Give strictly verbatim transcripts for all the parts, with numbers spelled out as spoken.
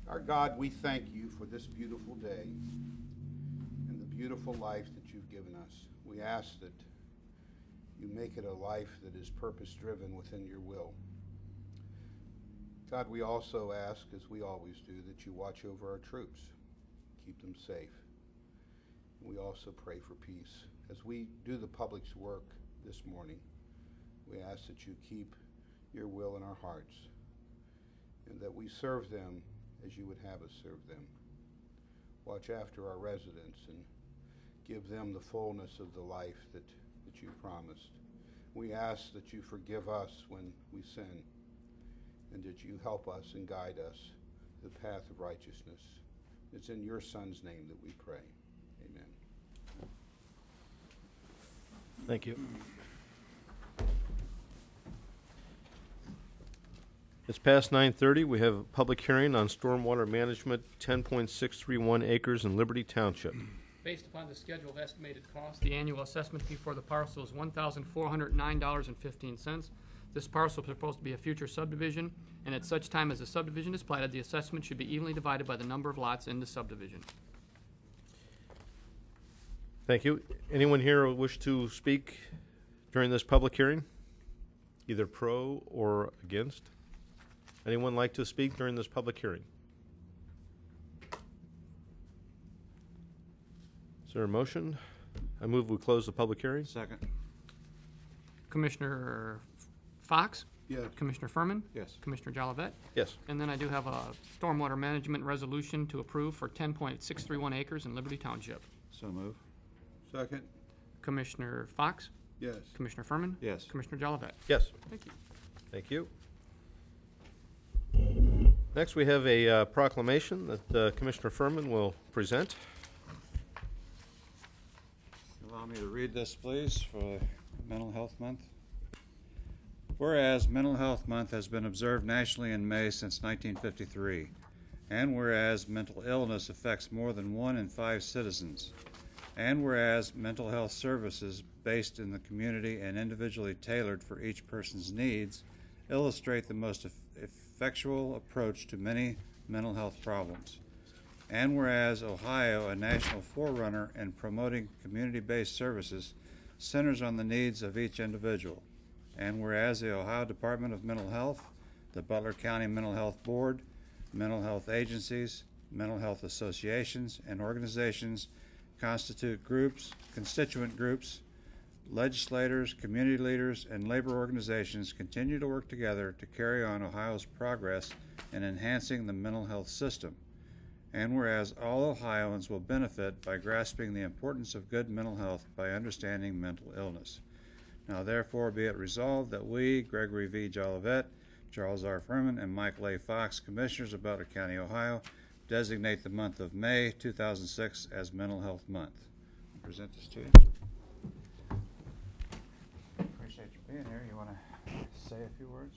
Our God, we thank you for this beautiful day and the beautiful life that you've given us. We ask that you make it a life that is purpose-driven within your will. God, we also ask, as we always do, that you watch over our troops, keep them safe. We also pray for peace. As we do the public's work this morning, we ask that you keep your will in our hearts and that we serve them as you would have us serve them. Watch after our residents and give them the fullness of the life that, that you promised. We ask that you forgive us when we sin and that you help us and guide us to the path of righteousness. It's in your Son's name that we pray. Amen. Thank you. It's past nine thirty. We have a public hearing on stormwater management, ten point six three one acres in Liberty Township. Based upon the schedule of estimated cost, the annual assessment fee for the parcel is one thousand four hundred nine dollars and fifteen cents. This parcel is supposed to be a future subdivision, and at such time as the subdivision is platted, the assessment should be evenly divided by the number of lots in the subdivision. Thank you. Anyone here who wish to speak during this public hearing, either pro or against? Anyone like to speak during this public hearing? Is there a motion? I move we close the public hearing. Second. Commissioner Fox? Yes. Commissioner Furman? Yes. Commissioner Jolivet? Yes. And then I do have a stormwater management resolution to approve for ten point six three one acres in Liberty Township. So move. Second. Commissioner Fox? Yes. Commissioner Furman? Yes. Commissioner Jolivet? Yes. Thank you. Thank you. Next, we have a uh, proclamation that uh, Commissioner Furman will present. Allow me to read this, please, for Mental Health Month. Whereas Mental Health Month has been observed nationally in May since nineteen fifty-three, and whereas mental illness affects more than one in five citizens, and whereas mental health services based in the community and individually tailored for each person's needs illustrate the most eff effectual approach to many mental health problems. And whereas Ohio, a national forerunner in promoting community-based services, centers on the needs of each individual. And whereas the Ohio Department of Mental Health, the Butler County Mental Health Board, mental health agencies, mental health associations, and organizations constitute groups, constituent groups, legislators, community leaders, and labor organizations continue to work together to carry on Ohio's progress in enhancing the mental health system. And whereas all Ohioans will benefit by grasping the importance of good mental health by understanding mental illness. Now therefore be it resolved that we, Gregory V. Jolivet, Charles R. Furman, and Michael A. Fox, Commissioners of Butler County, Ohio, designate the month of May two thousand six as Mental Health Month. I'll present this to you. Appreciate you being here. You want to say a few words?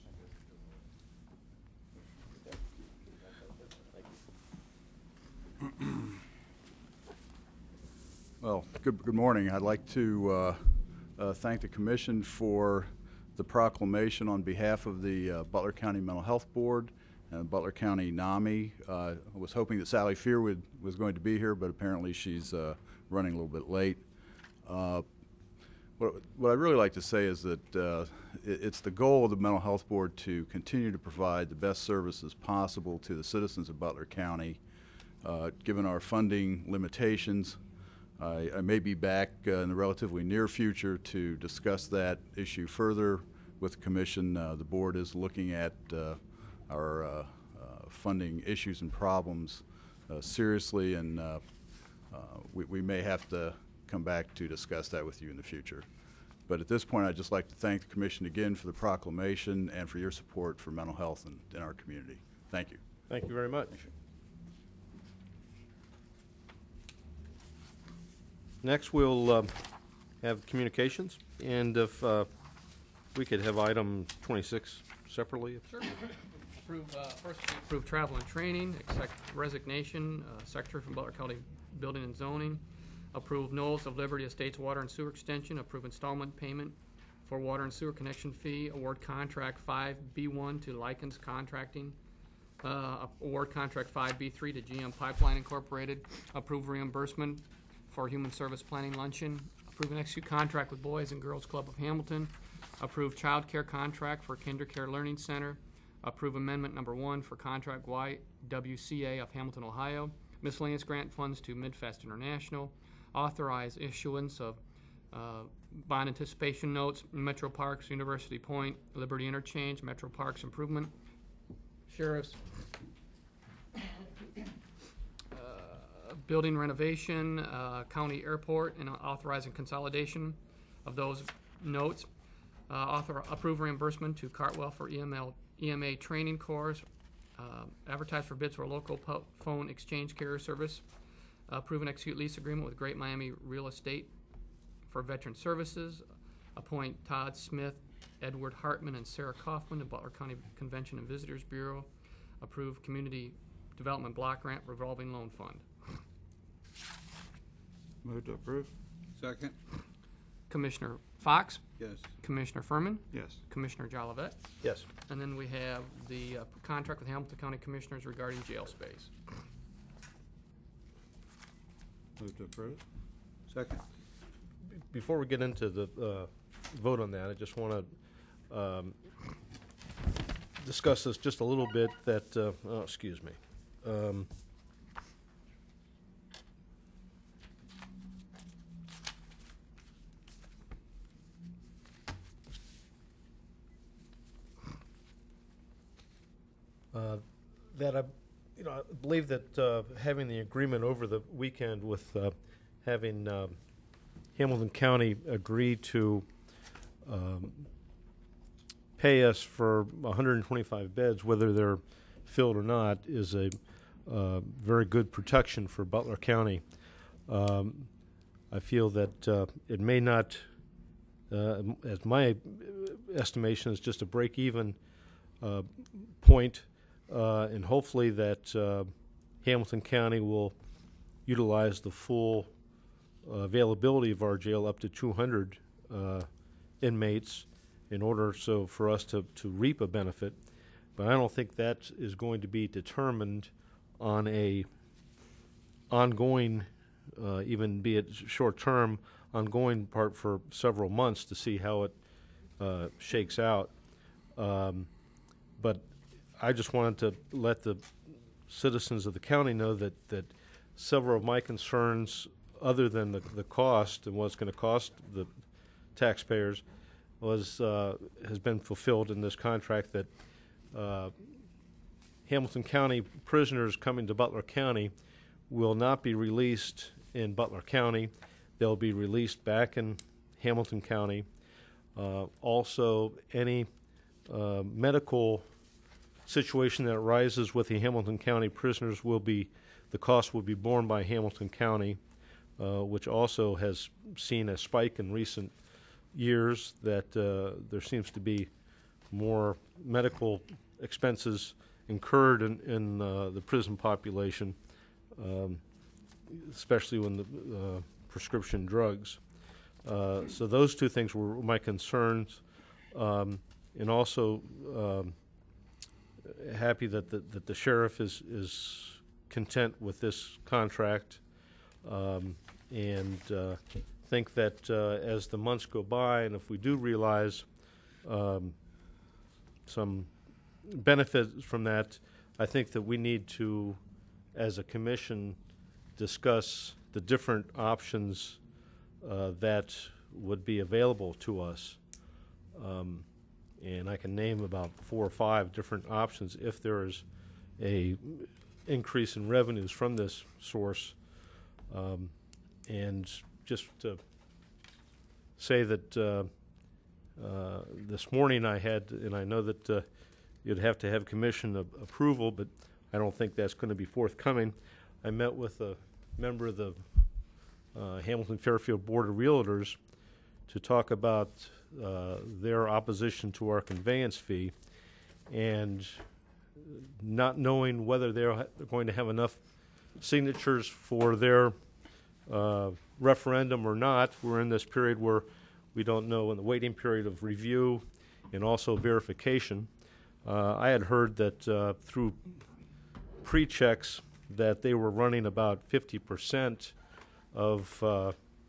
Well, good, good morning. I'd like to uh, uh, thank the Commission for the proclamation on behalf of the uh, Butler County Mental Health Board and Butler County NAMI. Uh, I was hoping that Sally Fearwood was going to be here, but apparently she's uh, running a little bit late. Uh, what, what I'd really like to say is that uh, it, it's the goal of the Mental Health Board to continue to provide the best services possible to the citizens of Butler County. Uh, given our funding limitations, I, I may be back uh, in the relatively near future to discuss that issue further with the Commission. Uh, the Board is looking at uh, our uh, uh, funding issues and problems uh, seriously, and uh, uh, we, we may have to come back to discuss that with you in the future. But at this point, I'd just like to thank the Commission again for the proclamation and for your support for mental health in, in our community. Thank you. Thank you very much. Next, we'll uh, have communications, and if uh, we could have item twenty-six separately. Sure. Approve, uh, first, approve travel and training, accept resignation, uh, Secretary from Butler County Building and Zoning. Approve Knolls of Liberty Estates Water and Sewer Extension. Approve installment payment for water and sewer connection fee. Award contract five B one to Likens Contracting. Uh, award contract five B three to G M Pipeline Incorporated. Approve reimbursement for human service planning luncheon. Approve and execute contract with Boys and Girls Club of Hamilton. Approve child care contract for Kinder Care Learning Center. Approve amendment number one for contract Y W C A of Hamilton, Ohio. Miscellaneous grant funds to Midfest International. Authorize issuance of uh, bond anticipation notes, Metro Parks, University Point, Liberty Interchange, Metro Parks Improvement, Sheriff's uh, building renovation, uh, county airport, and authorizing consolidation of those notes. Uh, author approve reimbursement to Cartwell for E M L, E M A training course. Uh, advertise for bids for local po- phone exchange carrier service. Uh, approve and execute lease agreement with Great Miami Real Estate for veteran services. Appoint Todd Smith, Edward Hartman, and Sarah Kaufman to Butler County Convention and Visitors Bureau. Approve Community Development Block Grant Revolving Loan Fund. Move to approve. Second? Commissioner Fox, Yes. Commissioner Furman, Yes. Commissioner Jolivet, Yes. and then we have the uh, contract with Hamilton County Commissioners regarding jail space. Move to approve. Second? Before we get into the uh, vote on that, I just want to um, discuss this just a little bit. That uh, oh, excuse me. Um, uh, that I, you know, I believe that uh, having the agreement over the weekend with uh, having um, Hamilton County agree to um, pay us for one hundred twenty-five beds, whether they're filled or not, is a uh, very good protection for Butler County. Um, I feel that uh, it may not, uh, as my estimation, is just a break-even uh, point, uh, and hopefully that uh, Hamilton County will utilize the full Uh, availability of our jail up to two hundred uh, inmates in order so for us to, to reap a benefit. But I don't think that is going to be determined on a ongoing, uh, even be it short term, ongoing part for several months to see how it uh, shakes out. Um, but I just wanted to let the citizens of the county know that, that several of my concerns, other than the, the cost and what it's going to cost the taxpayers, was uh, has been fulfilled in this contract. That uh, Hamilton County prisoners coming to Butler County will not be released in Butler County. They'll be released back in Hamilton County. Uh, also, any uh, medical situation that arises with the Hamilton County prisoners will be, the cost will be borne by Hamilton County. Uh, which also has seen a spike in recent years, that uh, there seems to be more medical expenses incurred in, in uh, the prison population, um, especially when the uh, prescription drugs. Uh, so those two things were my concerns, um, and also um, happy that the, that the sheriff is, is content with this contract. Um, and uh, think that uh, as the months go by, and if we do realize um, some benefit from that, I think that we need to, as a commission, discuss the different options uh, that would be available to us. Um, and I can name about four or five different options if there is a increase in revenues from this source. Um, and just to say that uh, uh, this morning I had, and I know that uh, you'd have to have commission a- approval, but I don't think that's going to be forthcoming. I met with a member of the uh, Hamilton Fairfield Board of Realtors to talk about uh, their opposition to our conveyance fee, and not knowing whether they're ha- going to have enough signatures for their uh, referendum or not. We're in this period where we don't know, in the waiting period of review and also verification. Uh, I had heard that uh, through pre-checks that they were running about fifty percent of uh,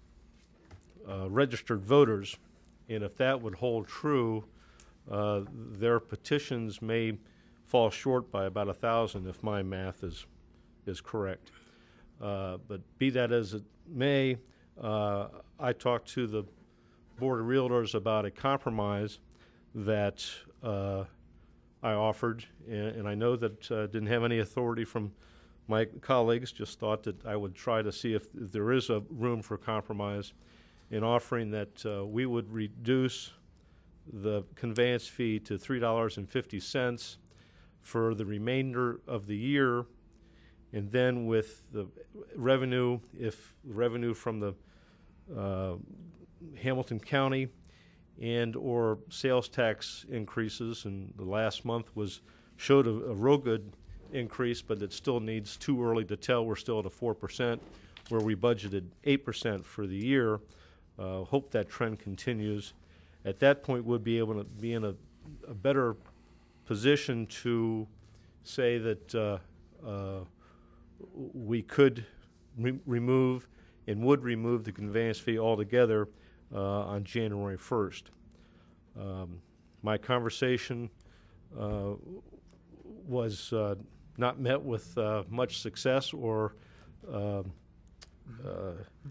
uh, registered voters, and if that would hold true, uh, their petitions may fall short by about a thousand if my math is is correct. Uh, but be that as it may, uh, I talked to the Board of Realtors about a compromise that uh, I offered, and, and I know that uh, didn't have any authority from my colleagues, just thought that I would try to see if, if there is a room for compromise in offering that uh, we would reduce the conveyance fee to three dollars and fifty cents for the remainder of the year, and then with the revenue, if revenue from the uh, Hamilton County and or sales tax increases, and the last month was showed a, a real good increase, but it still needs too early to tell. We're still at a four percent where we budgeted eight percent for the year. Uh, hope that trend continues. At that point, we'll be able to be in a, a better position to say that uh, uh, we could re remove and would remove the conveyance fee altogether uh, on January first. Um, my conversation uh, was uh, not met with uh, much success or uh, uh,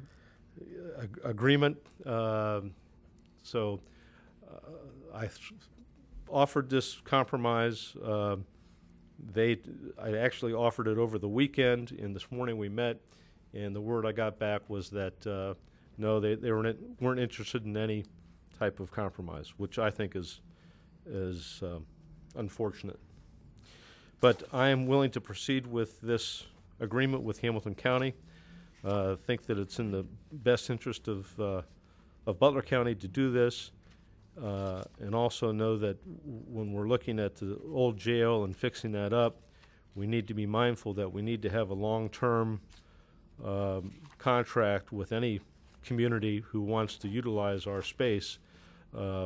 ag agreement. Uh, so uh, I offered this compromise. Uh, they, I actually offered it over the weekend, and this morning we met, and the word I got back was that uh, no, they, they weren't, weren't interested in any type of compromise, which I think is, is uh, unfortunate. But I am willing to proceed with this agreement with Hamilton County. I uh, think that it's in the best interest of, uh, of Butler County to do this, uh, and also know that w when we're looking at the old jail and fixing that up, we need to be mindful that we need to have a long-term um, contract with any community who wants to utilize our space, uh,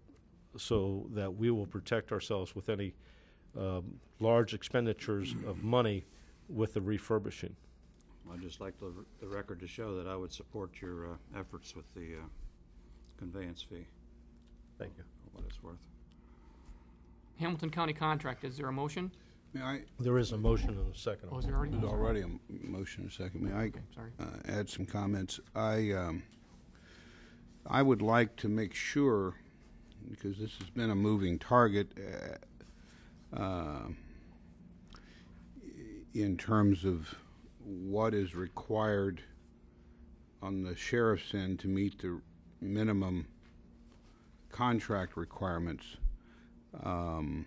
so that we will protect ourselves with any um, large expenditures of money with the refurbishing. I'd just like the, the record to show that I would support your uh, efforts with the uh, conveyance fee, Thank you. for what it's worth. Hamilton County contract, is there a motion? May I, There is a motion and a second. Oh, is there already? there's already a m- motion and a second. May I Okay, sorry. uh, add some comments? I, um, I would like to make sure, because this has been a moving target, uh, uh, in terms of what is required on the sheriff's end to meet the minimum contract requirements. Um,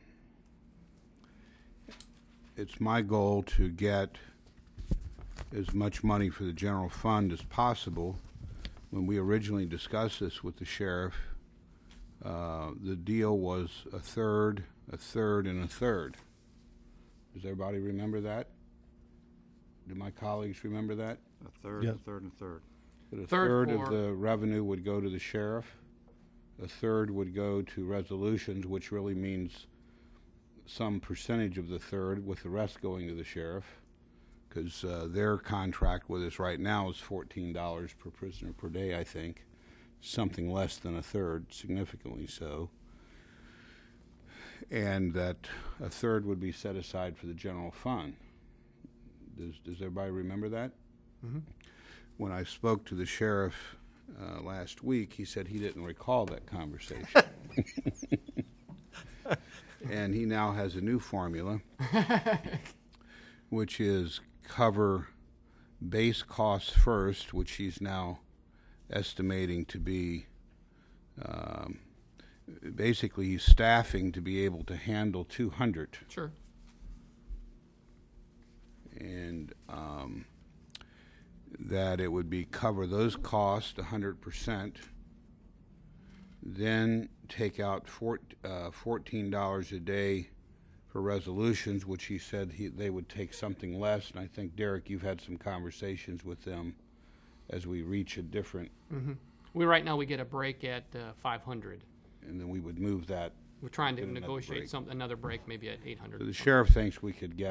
it's my goal to get as much money for the general fund as possible. When we originally discussed this with the sheriff, uh, the deal was a third, a third, and a third. Does everybody remember that? Do my colleagues remember that? A third, Yeah. a third, and a third. That a Third third of for- the revenue would go to the sheriff, a third would go to resolutions, which really means some percentage of the third, with the rest going to the sheriff, because uh, their contract with us right now is fourteen dollars per prisoner per day, I think, something less than a third, significantly so. And that a third would be set aside for the general fund. Does, does everybody remember that? Mm-hmm. When I spoke to the sheriff uh, last week, he said he didn't recall that conversation. And he now has a new formula, which is cover base costs first, which he's now estimating to be, um, basically he's staffing to be able to handle two hundred. Sure. And um, that it would be cover those costs one hundred percent, then take out four, uh, fourteen dollars a day for resolutions, which he said he, they would take something less. And I think, Derek, you've had some conversations with them as we reach a different, Mm-hmm. We, right now, we get a break at uh, five hundred. and then we would move that. We're trying to Get another negotiate break. some, another break maybe at eight So hundred. the sheriff thinks we could get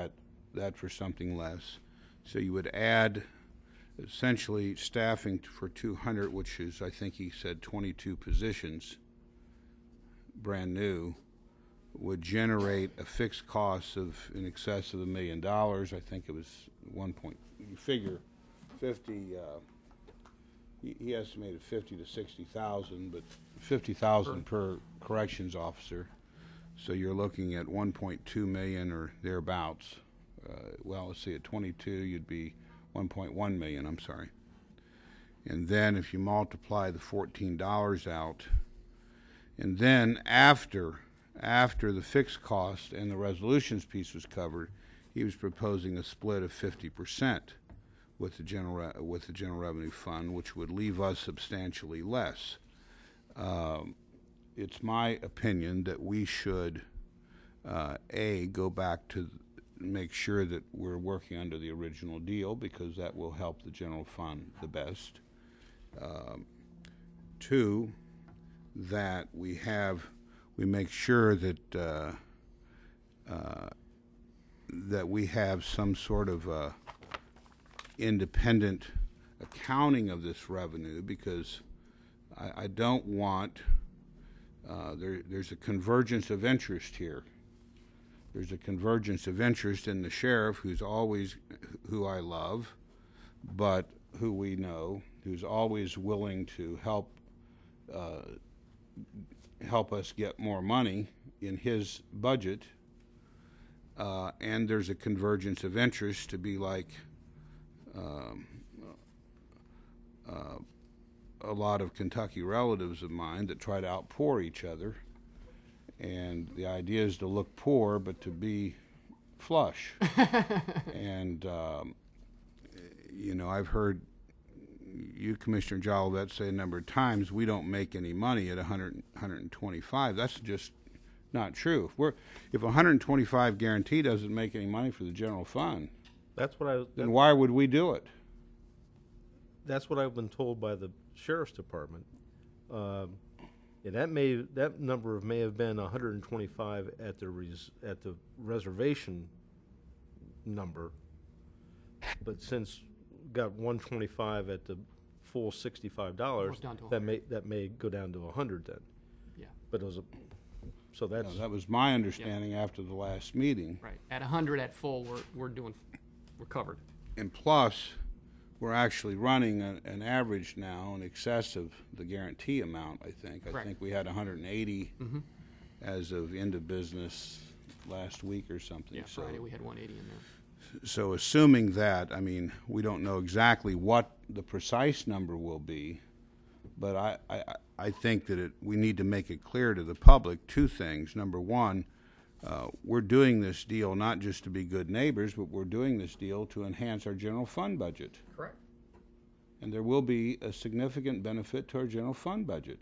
that for something less. So you would add essentially staffing for two hundred, which is, I think he said twenty-two positions, brand new, would generate a fixed cost of in excess of a million dollars. I think it was one point, you figure fifty, uh, he, he estimated fifty to sixty thousand, but fifty thousand per corrections officer. So you're looking at one point two million or thereabouts. Uh, well, let's see, at twenty-two, you'd be one point one million, I'm sorry. And then if you multiply the fourteen dollars out, and then after after the fixed cost and the resolutions piece was covered, he was proposing a split of fifty percent with the general with the general revenue fund, which would leave us substantially less. Um, it's my opinion that we should uh, a go back to make sure that we're working under the original deal, because that will help the general fund the best. Um, two, that we have we make sure that uh, uh, that we have some sort of uh, independent accounting of this revenue, because I, I don't want uh, there, there's a convergence of interest here. There's a convergence of interest in the sheriff, who's always, who I love, but who we know, who's always willing to help uh, help us get more money in his budget, uh, and there's a convergence of interest to be like um, uh, a lot of Kentucky relatives of mine that try to outpour each other. And the idea is to look poor, but to be flush. And, um, you know, I've heard you, Commissioner Jolivet, say a number of times, we don't make any money at one hundred, one twenty-five. That's just not true. If we're, if one hundred twenty-five guarantee doesn't make any money for the general fund, That's what I. then That, why would we do it? that's what I've been told by the sheriff's department. Um, and that may that number may have been one hundred twenty-five at the res, at the reservation number, but since got one twenty-five at the full sixty-five dollars, Goes down to that may that may go down to one hundred then. Yeah, But it was a so that's No, that was my understanding after the last meeting. right. At one hundred at full, we're, we're doing, we're covered. And plus, we're actually running a, an average now in excess of the guarantee amount, I think. I Correct. think we had one hundred eighty Mhm. as of end of business last week or something. Yeah, So, Friday we had one eighty in there. so assuming that, I mean, we don't know exactly what the precise number will be, but I, I, I think that it, we need to make it clear to the public two things. Number one, uh, we're doing this deal not just to be good neighbors, but we're doing this deal to enhance our general fund budget. Correct. And there will be a significant benefit to our general fund budget.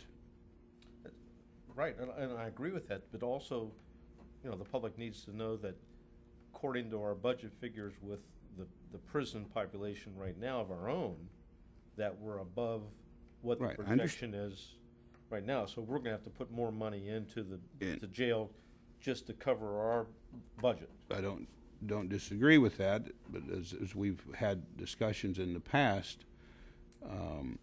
right, and, and I agree with that. But also, you know, the public needs to know that according to our budget figures with the the prison population right now of our own, that we're above what the Right, I underst- projection is right now. So we're gonna have to put more money into the, In- the jail just to cover our budget. I don't, don't disagree with that, but as, as we've had discussions in the past, um,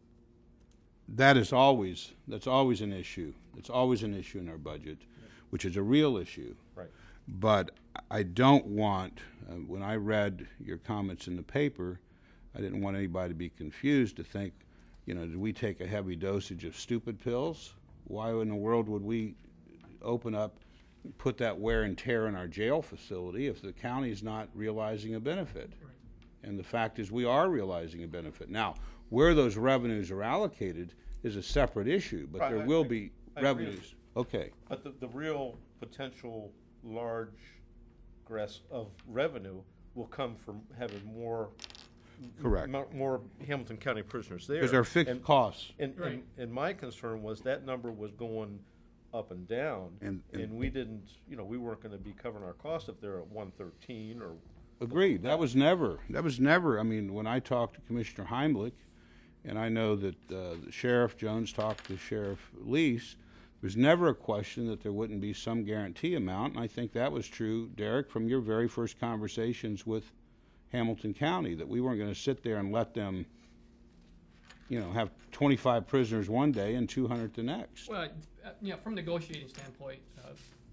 that is always, that's always an issue. It's always an issue in our budget, which is a real issue. Right. But I don't want, uh, when I read your comments in the paper, I didn't want anybody to be confused to think, you know, did we take a heavy dosage of stupid pills? Why in the world would we open up, put that wear and tear in our jail facility if the county's not realizing a benefit? And the fact is, we are realizing a benefit. Now, where those revenues are allocated is a separate issue, but Right, there I- will I- be I agree with revenues. Okay. But the, the real potential large grass of revenue will come from having more. Correct. mo- More Hamilton County prisoners there. Because they're fixed And- costs. And, and, Right. and my concern was that number was going up and down. And- and- And we didn't, you know, we weren't gonna be covering our costs if they're at one thirteen or. Agreed. That was never, that was never, I mean, when I talked to Commissioner Heimlich, and I know that uh, the Sheriff Jones talked to Sheriff Lease, was never a question that there wouldn't be some guarantee amount, and I think that was true, Derek, from your very first conversations with Hamilton County, that we weren't going to sit there and let them, you know, have twenty-five prisoners one day and two hundred the next. Well, uh, you know, from a negotiating standpoint, uh,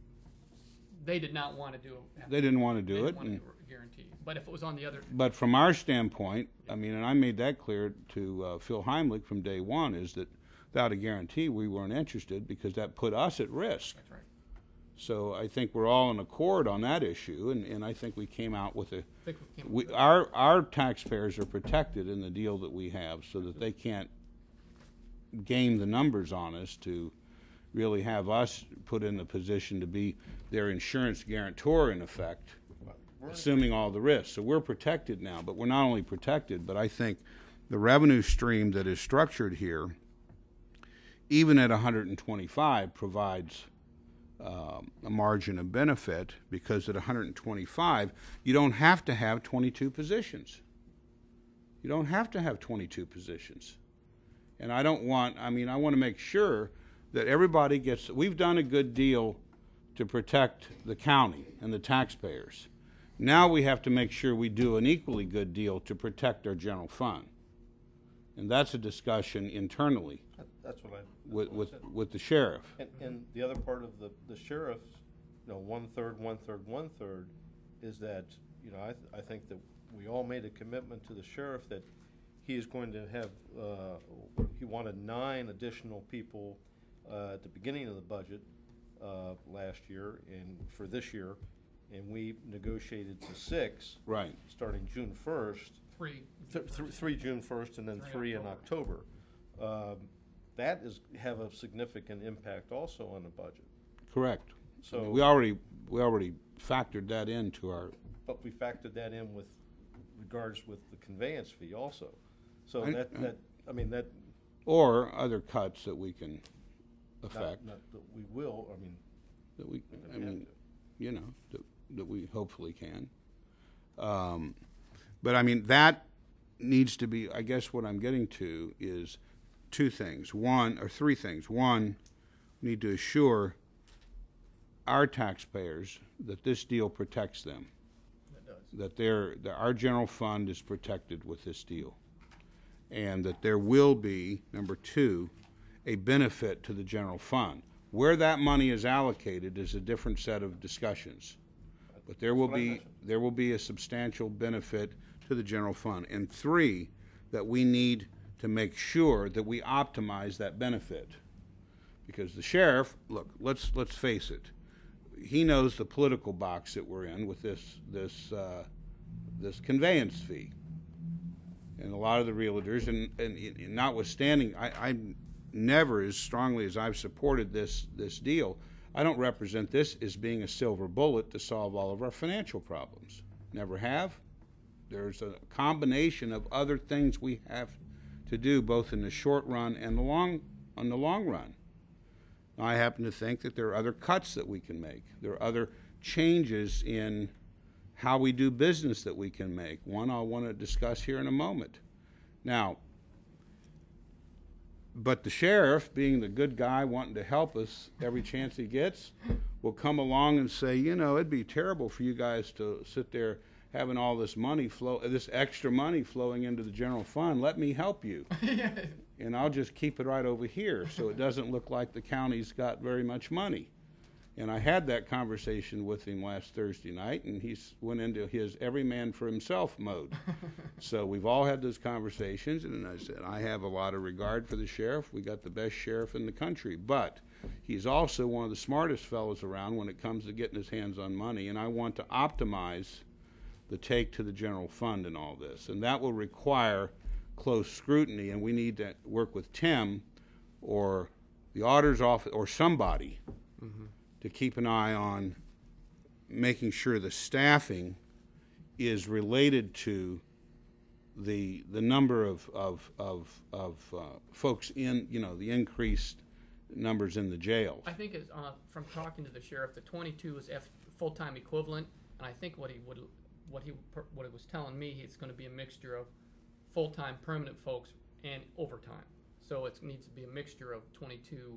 they did not want to do it. They didn't want to They do didn't it. want to and- do a guarantee. But if it was on the other, But from our standpoint, I mean, and I made that clear to uh, Phil Heimlich from day one, is that without a guarantee, we weren't interested because that put us at risk. that's right. So I think we're all in accord on that issue, and, and I think we came out with a, I think we came we, up with- our, our taxpayers are protected in the deal that we have so that they can't game the numbers on us to really have us put in the position to be their insurance guarantor in effect, assuming all the risks. So we're protected now, but we're not only protected, but I think the revenue stream that is structured here, even at one hundred twenty-five, provides um, a margin of benefit, because at one hundred twenty-five, you don't have to have twenty-two positions. You don't have to have twenty-two positions. And I don't want, I mean, I want to make sure that everybody gets, we've done a good deal to protect the county and the taxpayers. Now we have to make sure we do an equally good deal to protect our general fund. And that's a discussion internally That- That's what I. that's with, what I with, said. with the sheriff. And, and the other part of the, the sheriff's, you know, one-third, one-third, one-third, is that, you know, I, th- I think that we all made a commitment to the sheriff that he is going to have, uh, he wanted nine additional people, uh, at the beginning of the budget, uh, last year and for this year, and we negotiated to six, Right. starting June first. three. Th- th- three June first and then Three three in October. October. Um, That is, have a significant impact also on the budget. Correct. I mean, So, we already, we already factored that into our, but we factored that in with regards with the conveyance fee also. So I- that, that, I mean, that, or other cuts that we can not, affect, not that we will, I mean, that we, that I we have mean, to. you know, that, that we hopefully can. Um, but I mean, that needs to be, I guess what I'm getting to is two things. One, or three things. One, we need to assure our taxpayers that this deal protects them, That does. that their, that our general fund is protected with this deal, and that there will be, number two, a benefit to the general fund. Where that money is allocated is a different set of discussions. But there will That's what I be, mentioned. there will be a substantial benefit to the general fund. And three, that we need to make sure that we optimize that benefit. Because the sheriff, look, let's, let's face it, he knows the political box that we're in with this, this, uh, this conveyance fee. And a lot of the realtors, and, and, and notwithstanding, I, I never, as strongly as I've supported this, this deal, I don't represent this as being a silver bullet to solve all of our financial problems. Never have. There's a combination of other things we have to do, both in the short run and the long, on the long run. I happen to think that there are other cuts that we can make. There are other changes in how we do business that we can make. One I'll want to discuss here in a moment. Now, but the sheriff, being the good guy wanting to help us every chance he gets, will come along and say, you know, it'd be terrible for you guys to sit there having all this money flow, this extra money flowing into the general fund. Let me help you. And I'll just keep it right over here so it doesn't look like the county's got very much money. And I had that conversation with him last Thursday night, and he went into his every man for himself mode. So we've all had those conversations, and I said, I have a lot of regard for the sheriff. We got the best sheriff in the country, but he's also one of the smartest fellows around when it comes to getting his hands on money, and I want to optimize the take to the general fund in all this. And that will require close scrutiny, and we need to work with Tim or the auditor's office or somebody mm-hmm. to keep an eye on making sure the staffing is related to the the number of of of, of uh, folks in, you know, the increased numbers in the jails. I think it's, uh, from talking to the sheriff, the twenty-two is F full-time equivalent, and I think what he would, what he, what he was telling me, it's going to be a mixture of full-time permanent folks and overtime. So it needs to be a mixture of twenty-two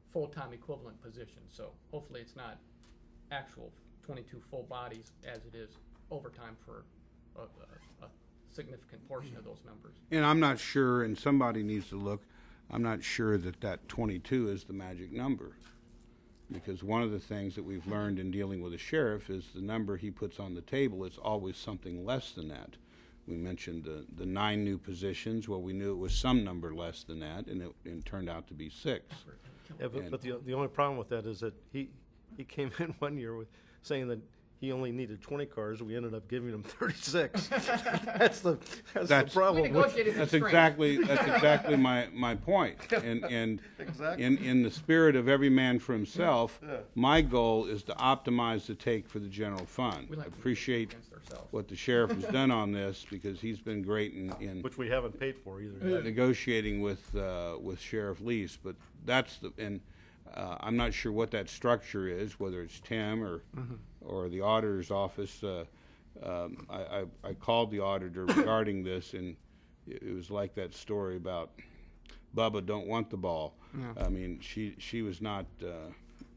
full-time equivalent positions. So hopefully it's not actual twenty-two full bodies as it is overtime for a, a, a significant portion of those members. And I'm not sure, and somebody needs to look, I'm not sure that that twenty-two is the magic number. Because one of the things that we've learned in dealing with the sheriff is the number he puts on the table is always something less than that. We mentioned the, the nine new positions. Well, we knew it was some number less than that, and it, and it turned out to be six. Yeah, but, And- but the, the only problem with that is that he, he came in one year with saying that he only needed twenty cars. We ended up giving him thirty-six. That's the, that's, That's- the problem. We with- negotiated some That's strength. exactly, that's exactly my, my point. And, and Exactly. in, in the spirit of every man for himself, Yeah. my goal is to optimize the take for the general fund. We I like to appreciate against ourselves. what the sheriff has done on this, because he's been great in, in Which we haven't paid for either. negotiating with, uh, with Sheriff Lease, but that's the, and, uh, I'm not sure what that structure is, whether it's Tim or, or the auditor's office. Uh, um, I, I, I called the auditor regarding this, and it, it was like that story about Bubba don't want the ball. I mean, she, she was not, uh,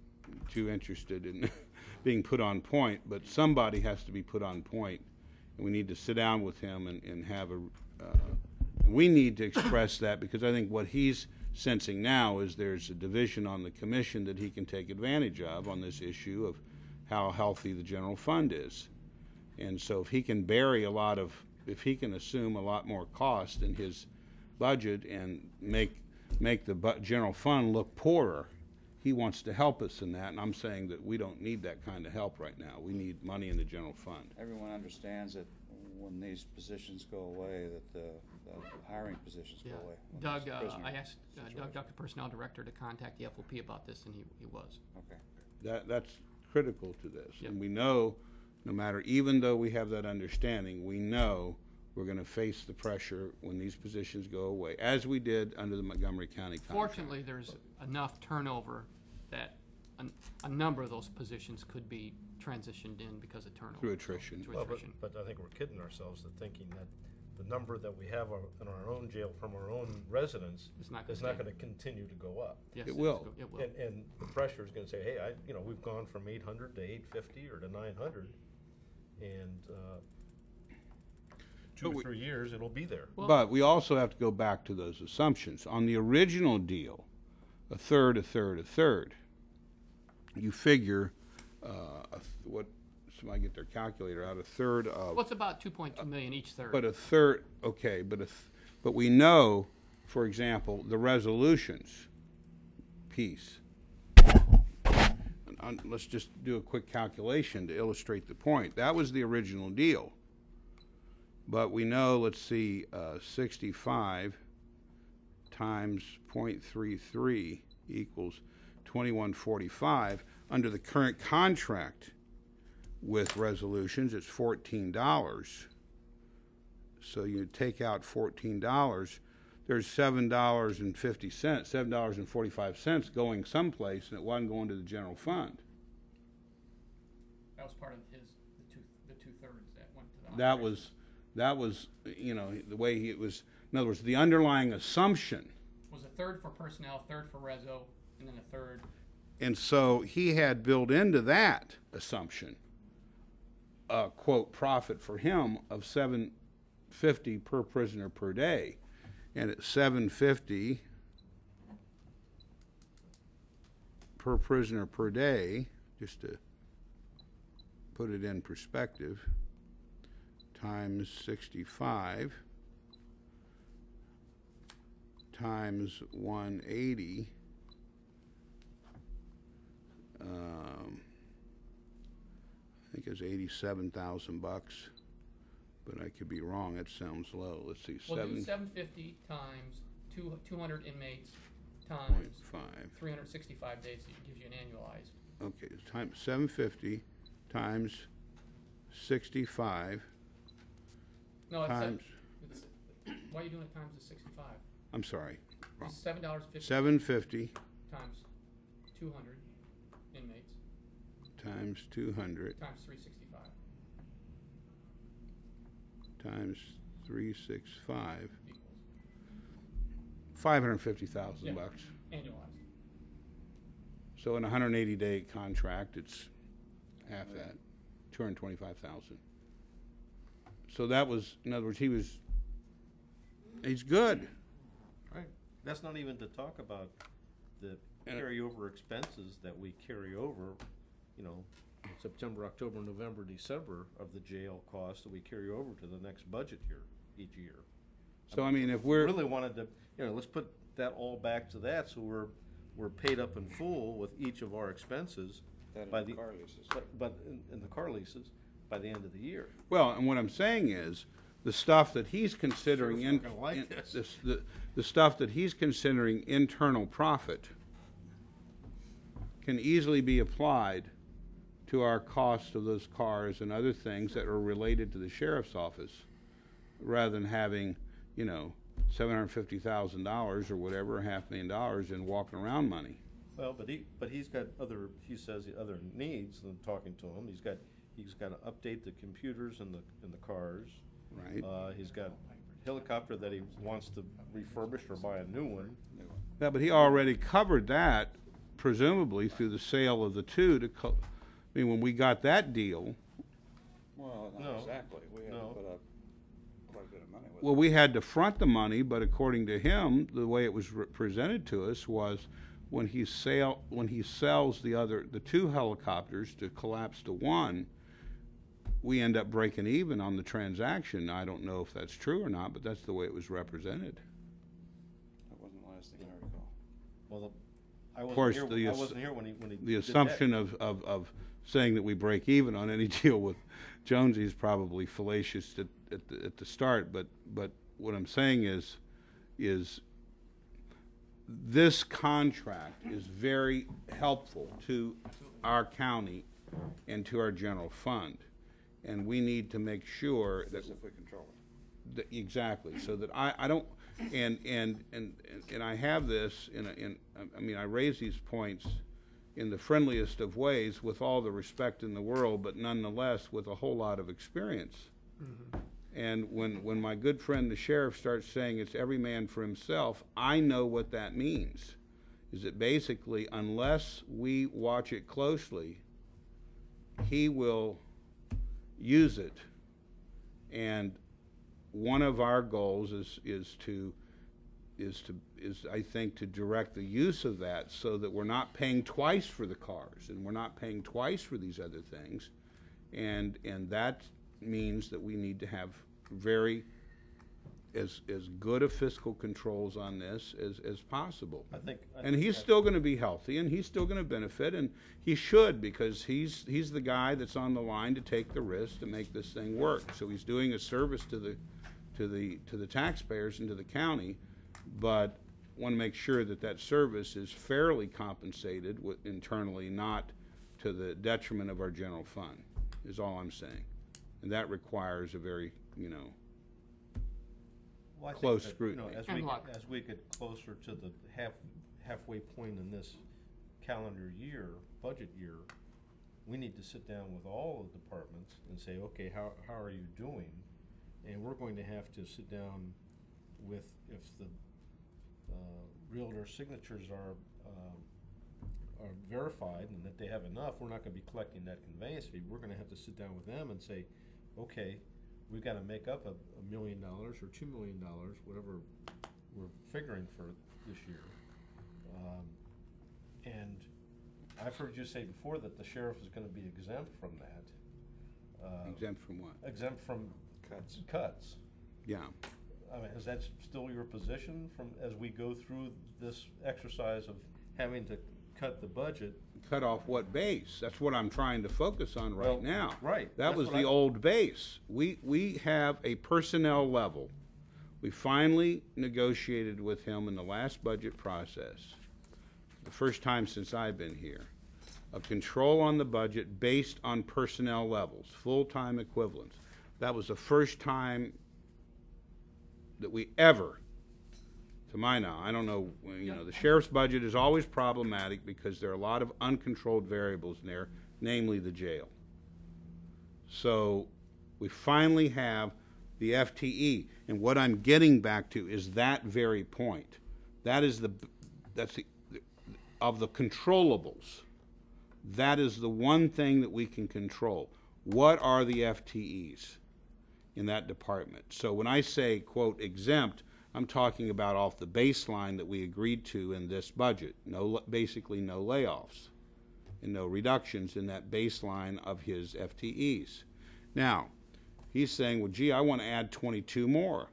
too interested in being put on point, but somebody has to be put on point, and we need to sit down with him and, and have a, uh, we need to express that, because I think what he's sensing now is there's a division on the commission that he can take advantage of on this issue of how healthy the general fund is. And so if he can bury a lot of, if he can assume a lot more cost in his budget and make, make the bu- general fund look poorer, he wants to help us in that, and I'm saying that we don't need that kind of help right now. We need money in the general fund. Everyone understands that when these positions go away, that the, the hiring positions go Yeah. away. when Doug, there's a uh, prisoner I asked uh, Doug, situation. Doctor Personnel Director, to contact the F O P about this, and he, he was. Okay. That, that's critical to this. Yep. And we know, no matter, even though we have that understanding, we know we're gonna face the pressure when these positions go away, as we did under the Montgomery County contract. Fortunately, there's enough turnover that a, a number of those positions could be transitioned in because of turnover. Through attrition. Through Well, but, attrition. but I think we're kidding ourselves to thinking that the number that we have our- in our own jail from our own residents It's not gonna is not stay. going to continue to go up. Yes, It is will. go- It will. And, and the pressure is going to say, hey, I, you know, we've gone from eight hundred to eight fifty or to nine hundred, and uh, two But to we- three years, it'll be there. Well- But we also have to go back to those assumptions. On the original deal, a third, a third, a third, you figure, uh, a th- what, somebody get their calculator out, a third of. Well, it's about two point two million each third. But a third, okay, but a, th- but we know, for example, the resolutions piece. And, um, let's just do a quick calculation to illustrate the point. That was the original deal. But we know, let's see, uh, sixty-five times point three three equals twenty-one forty-five. Under the current contract with resolutions, it's fourteen dollars. So you take out fourteen dollars, there's seven dollars and fifty cents, seven dollars and forty-five cents going someplace, and it wasn't going to the general fund. That was part of his, the two, the two thirds that went to the. That operation. was, that was, you know, the way he, it was, in other words, the underlying assumption. Was a third for personnel, third for reso, and then a third. And so he had built into that assumption a quote profit for him of seven fifty per prisoner per day, and at seven fifty per prisoner per day, just to put it in perspective, times sixty-five times one eighty. Um, I think it's eighty-seven thousand bucks, but I could be wrong. That sounds low. Let's see, We'll do seven seven fifty times two, two hundred inmates point times five. three hundred sixty-five days, it gives you an annualized. Okay, times seven fifty times sixty-five No, it's, seven- times. it's, why are you doing it times the sixty-five? I'm sorry. Wrong. It's seven dollars fifty Seven fifty times two hundred inmates times two hundred times three sixty-five times three six five. equals Five hundred fifty thousand Yeah. bucks. annualized. So in a hundred and eighty day contract, it's half that, two hundred and twenty-five thousand. So that was, in other words, he was, he's good. Right. That's not even to talk about the And- carryover expenses that we carry over, you know, September, October, November, December of the jail costs that we carry over to the next budget year, each year. So I mean, if we're, Really wanted to, you know, let's put that all back to that, so we're, we're paid up in full with each of our expenses That by and the, car leases. but, but in, in the car leases, by the end of the year. well, and what I'm saying is, the stuff that he's considering in, Sheriff's not gonna like in- this. this- the, the stuff that he's considering internal profit can easily be applied to our cost of those cars and other things that are related to the sheriff's office, rather than having, you know, seven hundred fifty thousand dollars or whatever, a half million dollars in walking around money. Well, but he, but he's got other, he says the other needs than talking to him. He's got, he's got to update the computers in the, in the cars. Right. Uh, he's got helicopter that he wants to refurbish or buy a new one. Yeah, but he already covered that, presumably through the sale of the two to, co- I mean, when we got that deal, Well, No. not exactly. We had to No. put up quite a bit of money with it. well, we had to front the money, but according to him, the way it was re- presented to us was when he sale, when he sells the other, the two helicopters to collapse to one, we end up breaking even on the transaction. I don't know if that's true or not, but that's the way it was represented. That wasn't the last thing I recall. Well, the- I course, wasn't the here, I ass- wasn't here when he, when he. The did that. assumption of, of, of saying that we break even on any deal with Jonesy is probably fallacious at, at, the, at the start, but, but what I'm saying is, is this contract is very helpful to our county and to our general fund. And we need to make sure that That's if we control it. Th- Exactly, so that I, I don't, and, and, and, and I have this in, a, in, I mean, I raise these points in the friendliest of ways with all the respect in the world, but nonetheless with a whole lot of experience. And when, when my good friend the sheriff starts saying it's every man for himself, I know what that means. Is that basically, unless we watch it closely, he will use it. And one of our goals is, is to, is to, is I think to direct the use of that so that we're not paying twice for the cars and we're not paying twice for these other things. And, and that means that we need to have very, as, as good a fiscal controls on this as, as possible. I think. I And think he's that- still gonna be healthy, and he's still gonna benefit, and he should, because he's, he's the guy that's on the line to take the risk to make this thing work. So he's doing a service to the, to the, to the taxpayers and to the county, but wanna make sure that that service is fairly compensated wi- internally, not to the detriment of our general fund, is all I'm saying. And that requires a very, you know, Well, I think close that, you scrutiny. know, As And we, luck. as we get closer to the half, halfway point in this calendar year, budget year, we need to sit down with all the departments and say, okay, how, how are you doing? And we're going to have to sit down with, if the, uh, realtor signatures are, um, are verified and that they have enough, we're not gonna be collecting that conveyance fee. We're gonna have to sit down with them and say, okay, we've gotta make up a, a million dollars or two million dollars, whatever we're figuring for this year. Um, and I've heard you say before that the sheriff is gonna be exempt from that. Uh, exempt from what? Exempt from Cuts. cuts. Yeah. I mean, is that still your position from, as we go through this exercise of having to cut the budget? Cut off what base? That's what I'm trying to focus on Well, right now. right. That That's was what the I- old base. We, we have a personnel level. We finally negotiated with him in the last budget process, the first time since I've been here, a control on the budget based on personnel levels, full-time equivalents. That was the first time that we ever, to my knowledge, I don't know, you know, the sheriff's budget is always problematic because there are a lot of uncontrolled variables in there, namely the jail. So we finally have the F T E, and what I'm getting back to is that very point. That is the, that's the, of the controllables. That is the one thing that we can control. What are the F T Es in that department? So when I say, quote, exempt, I'm talking about off the baseline that we agreed to in this budget. No, basically no layoffs and no reductions in that baseline of his F T Es. Now, he's saying, well, gee, I want to add twenty-two more.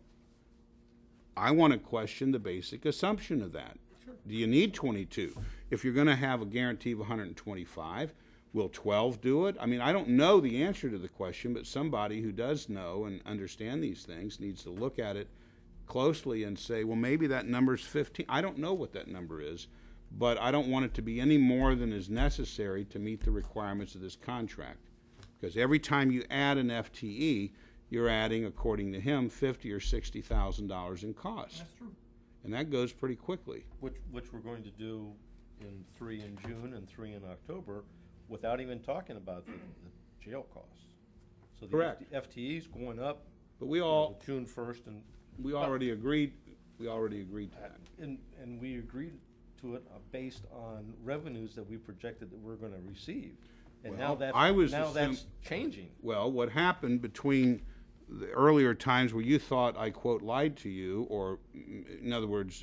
I want to question the basic assumption of that. Sure. Do you need twenty-two? If you're going to have a guarantee of one hundred twenty-five, will twelve do it? I mean, I don't know the answer to the question, but somebody who does know and understand these things needs to look at it closely and say, well, maybe that number's fifteen. I don't know what that number is, but I don't want it to be any more than is necessary to meet the requirements of this contract. Because every time you add an F T E, you're adding, according to him, fifty or sixty thousand dollars in cost. That's true. And that goes pretty quickly. Which, which we're going to do in three in June and three in October, without even talking about the, the jail costs. So the Correct. F T Es going up, But we you know, all, June first, and we already agreed, we already agreed to that. and and we agreed to it uh, based on revenues that we projected that we're going to receive. And now Well, that's I was now assum- that's changing. Well, what happened between the earlier times where you thought I, quote, lied to you, or mm, in other words,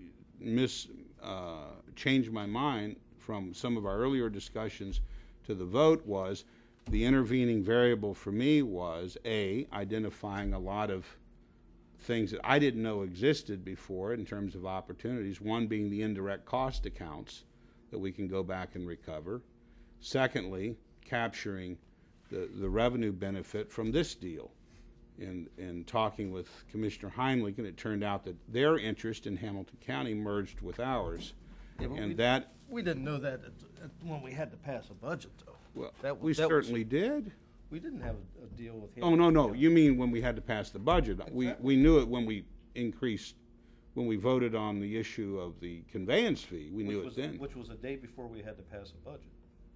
mis, uh, changed my mind from some of our earlier discussions to the vote, was the intervening variable for me was, A, identifying a lot of things that I didn't know existed before in terms of opportunities, one being the indirect cost accounts that we can go back and recover. Secondly, capturing the, the revenue benefit from this deal. In, in talking with Commissioner Heinrich, and it turned out that their interest in Hamilton County merged with ours. Yeah, but we- And that, We didn't know that at, at, when we had to pass a budget, though. well, That- we that was- certainly did. We didn't have a, a deal with him. Oh, no, no, you mean when we had to pass the budget. We, we knew it when we increased, when we voted on the issue of the conveyance fee, we knew Which it was, then. which was a day before we had to pass a budget.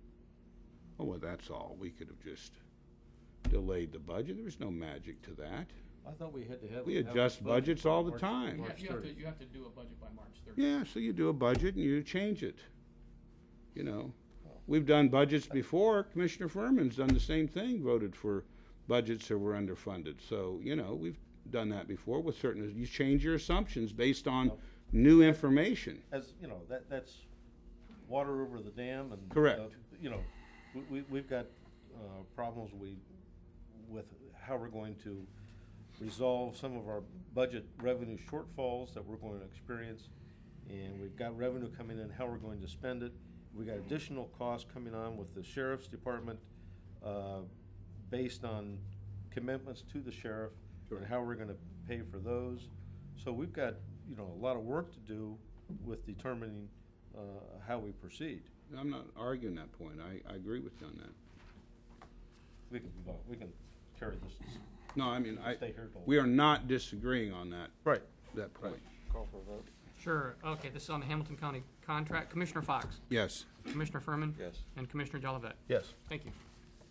Oh, well, that's all. We could have just delayed the budget. There was no magic to that. I thought we had to have. We have a adjust budget budgets by all the March- time. You March have, you have to, thirtieth. you have to do a budget by March thirtieth. Yeah, so you do a budget and you change it. You know, we've done budgets before. Commissioner Furman's done the same thing, voted for budgets that were underfunded. So, you know, we've done that before with certain, you change your assumptions based on new information. As, you know, that, that's water over the dam and. Correct. uh, You know, we, we, we've got, uh, problems we, with how we're going to resolve some of our budget revenue shortfalls that we're going to experience. And we've got revenue coming in, how we're going to spend it. We got additional costs coming on with the sheriff's department, uh, based on commitments to the sheriff and how we're gonna pay for those. So we've got, you know, a lot of work to do with determining, uh, how we proceed. I'm not arguing that point. I, I agree with you on that. We can, well, we can carry this, No, I mean, I, stay here till. we are not disagreeing on that, Right. that point. Call for a vote. Sure, okay, this is on the Hamilton County contract. Commissioner Fox, Yes. Commissioner Furman, Yes. and Commissioner Jolivet. Yes. Thank you.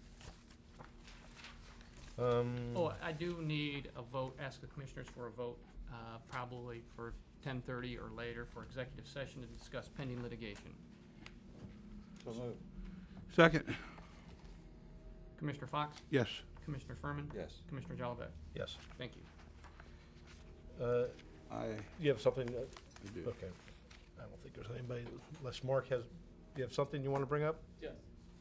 Um, Oh, I do need a vote, ask the commissioners for a vote, uh, probably for ten thirty or later for executive session to discuss pending litigation. So moved. Second. Commissioner Fox, Yes. Commissioner Furman, Yes. Commissioner Jolivet. Yes. Thank you. uh, I, you have something, uh, I do. okay. I don't think there's anybody, unless Mark has, you have something you want to bring up? Yes.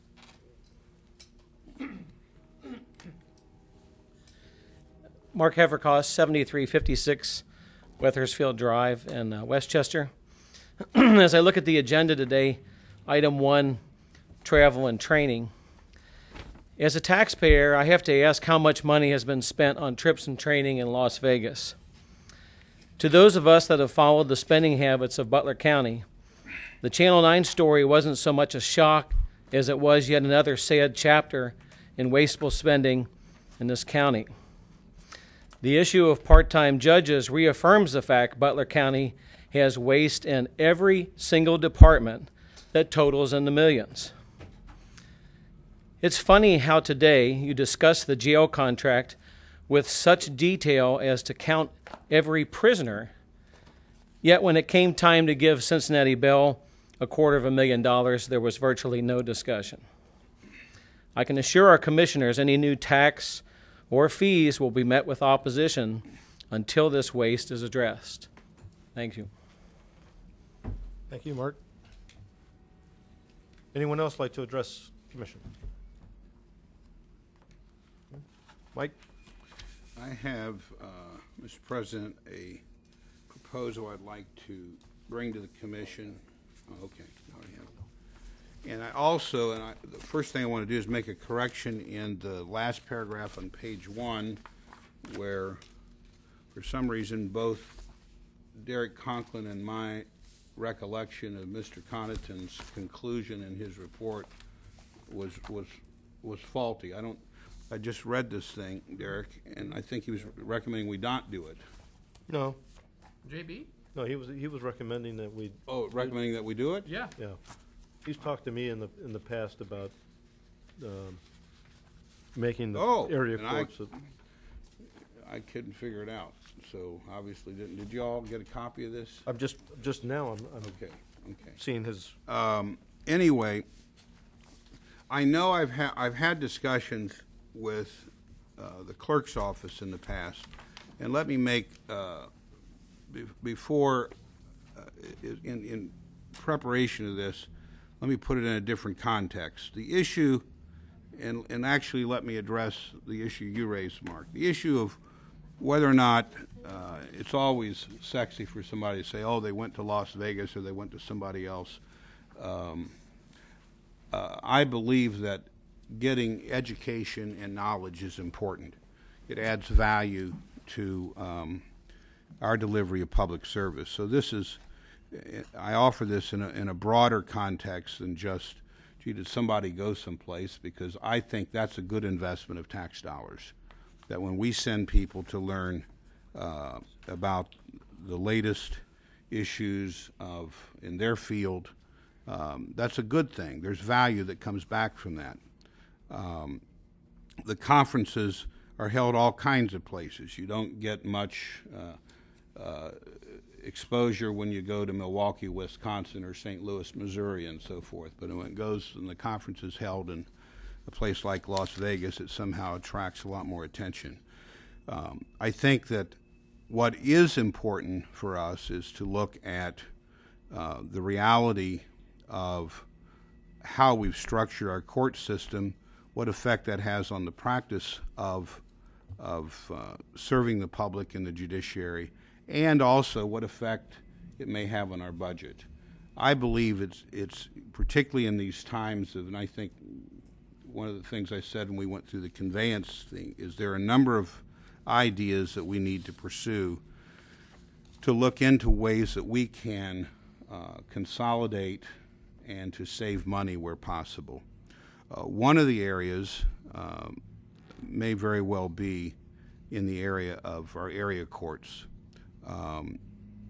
Mark Hevercost, seventy-three fifty-six Weathersfield Drive in uh, Westchester. As I look at the agenda today, item one, travel and training. As a taxpayer, I have to ask how much money has been spent on trips and training in Las Vegas. To those of us that have followed the spending habits of Butler County, the Channel nine story wasn't so much a shock as it was yet another sad chapter in wasteful spending in this county. The issue of part-time judges reaffirms the fact Butler County has waste in every single department that totals in the millions. It's funny how today you discuss the jail contract with such detail as to count every prisoner, yet when it came time to give Cincinnati Bell a quarter of a million dollars, there was virtually no discussion. I can assure our commissioners any new tax or fees will be met with opposition until this waste is addressed. Thank you. Thank you, Mark. Anyone else like to address Commission? Mike? I have, uh, Mister President, a proposal I'd like to bring to the commission. Oh, okay, I already have it. And I also, and I, the first thing I want to do is make a correction in the last paragraph on page one, where, for some reason, both Derek Conklin and my recollection of Mister Connaughton's conclusion in his report was was was faulty. I don't. I just read this thing, Derek, and I think he was recommending we not do it. No. J B? No, he was he was recommending that we. Oh, recommending that we do it? Yeah. Yeah, he's talked to me in the in the past about um, making the Oh, area and I- courts. that- I couldn't figure it out, so obviously didn't. Did you all get a copy of this? I'm just just now I'm, I'm Okay, okay. seeing his. Um, anyway, I know I've had I've had discussions with uh, the clerk's office in the past, and let me make uh, be- before uh, in in preparation of this, let me put it in a different context. The issue, and and actually let me address the issue you raised, Mark. The issue of whether or not uh, it's always sexy for somebody to say, "Oh, they went to Las Vegas" or "they went to somebody else." Um, uh, I believe that getting education and knowledge is important. It adds value to um, our delivery of public service. So this is, I offer this in a, in a broader context than just, gee, did somebody go someplace? Because I think that's a good investment of tax dollars. That when we send people to learn uh, about the latest issues of in their field, um, that's a good thing. There's value that comes back from that. Um, the conferences are held all kinds of places. You don't get much uh, uh, exposure when you go to Milwaukee, Wisconsin, or Saint Louis, Missouri, and so forth. But when it goes and the conference is held in a place like Las Vegas, it somehow attracts a lot more attention. Um, I think that what is important for us is to look at uh, the reality of how we've structured our court system, what effect that has on the practice of of uh, serving the public in the judiciary, and also what effect it may have on our budget. I believe it's it's particularly in these times of, and I think one of the things I said when we went through the conveyance thing is there are a number of ideas that we need to pursue to look into ways that we can uh, consolidate and to save money where possible. Uh, one of the areas um, may very well be in the area of our area courts. Um,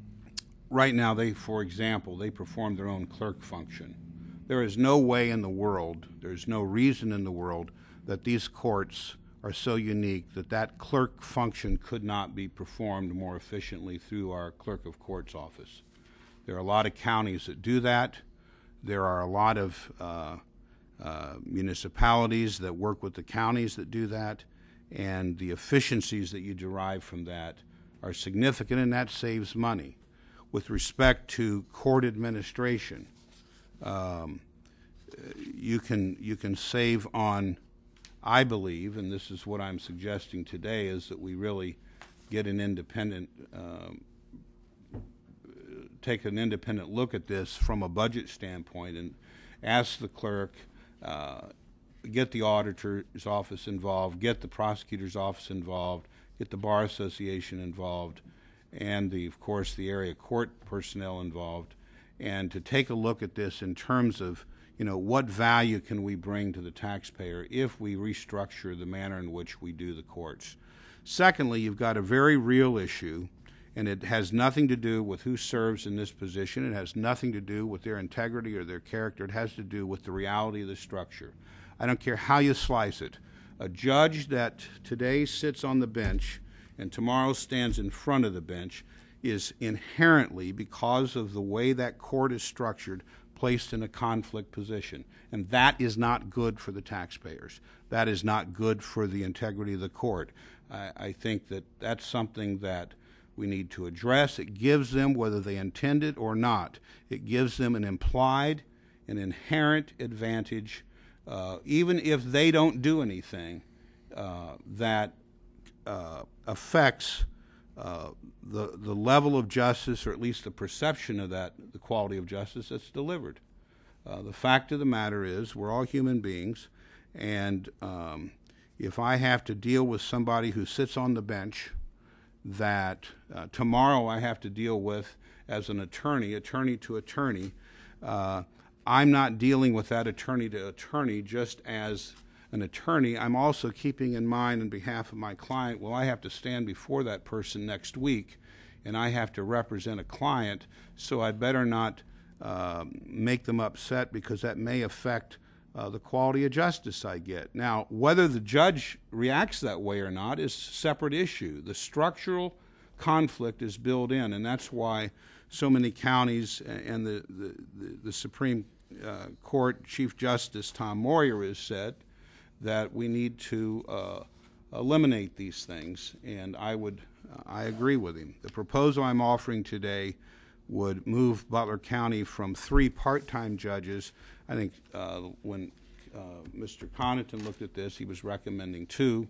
right now, they, for example, they perform their own clerk function. There is no way in the world, there's no reason in the world that these courts are so unique that that clerk function could not be performed more efficiently through our clerk of courts office. There are a lot of counties that do that. There are a lot of uh, uh, municipalities that work with the counties that do that, and the efficiencies that you derive from that are significant, and that saves money. With respect to court administration, um, you can you can save on, I believe, and this is what I'm suggesting today, is that we really get an independent, um, take an independent look at this from a budget standpoint and ask the clerk, uh, get the auditor's office involved, get the prosecutor's office involved, get the Bar Association involved, and the, of course, the area court personnel involved, and to take a look at this in terms of, you know, what value can we bring to the taxpayer if we restructure the manner in which we do the courts. Secondly, you've got a very real issue, and it has nothing to do with who serves in this position. It has nothing to do with their integrity or their character. It has to do with the reality of the structure. I don't care how you slice it. A judge that today sits on the bench and tomorrow stands in front of the bench is inherently, because of the way that court is structured, placed in a conflict position. And that is not good for the taxpayers. That is not good for the integrity of the court. I, I think that that's something that we need to address. It gives them, whether they intend it or not, it gives them an implied, an inherent advantage, uh, even if they don't do anything uh, that uh, affects uh, the, the level of justice, or at least the perception of that, the quality of justice that's delivered. Uh, the fact of the matter is, we're all human beings, and um, if I have to deal with somebody who sits on the bench that uh, tomorrow I have to deal with as an attorney, attorney to attorney, uh, I'm not dealing with that attorney to attorney just as an attorney. I'm also keeping in mind, on behalf of my client, well, I have to stand before that person next week, and I have to represent a client, so I better not uh, make them upset, because that may affect Uh, the quality of justice I get. Now, whether the judge reacts that way or not is a separate issue. The structural conflict is built in, and that's why so many counties and the, the, the, the Supreme uh, Court Chief Justice Tom Moyer has said that we need to uh, eliminate these things, and I would, uh, I agree with him. The proposal I'm offering today would move Butler County from three part-time judges. I think uh, when uh, Mister Connaughton looked at this, he was recommending two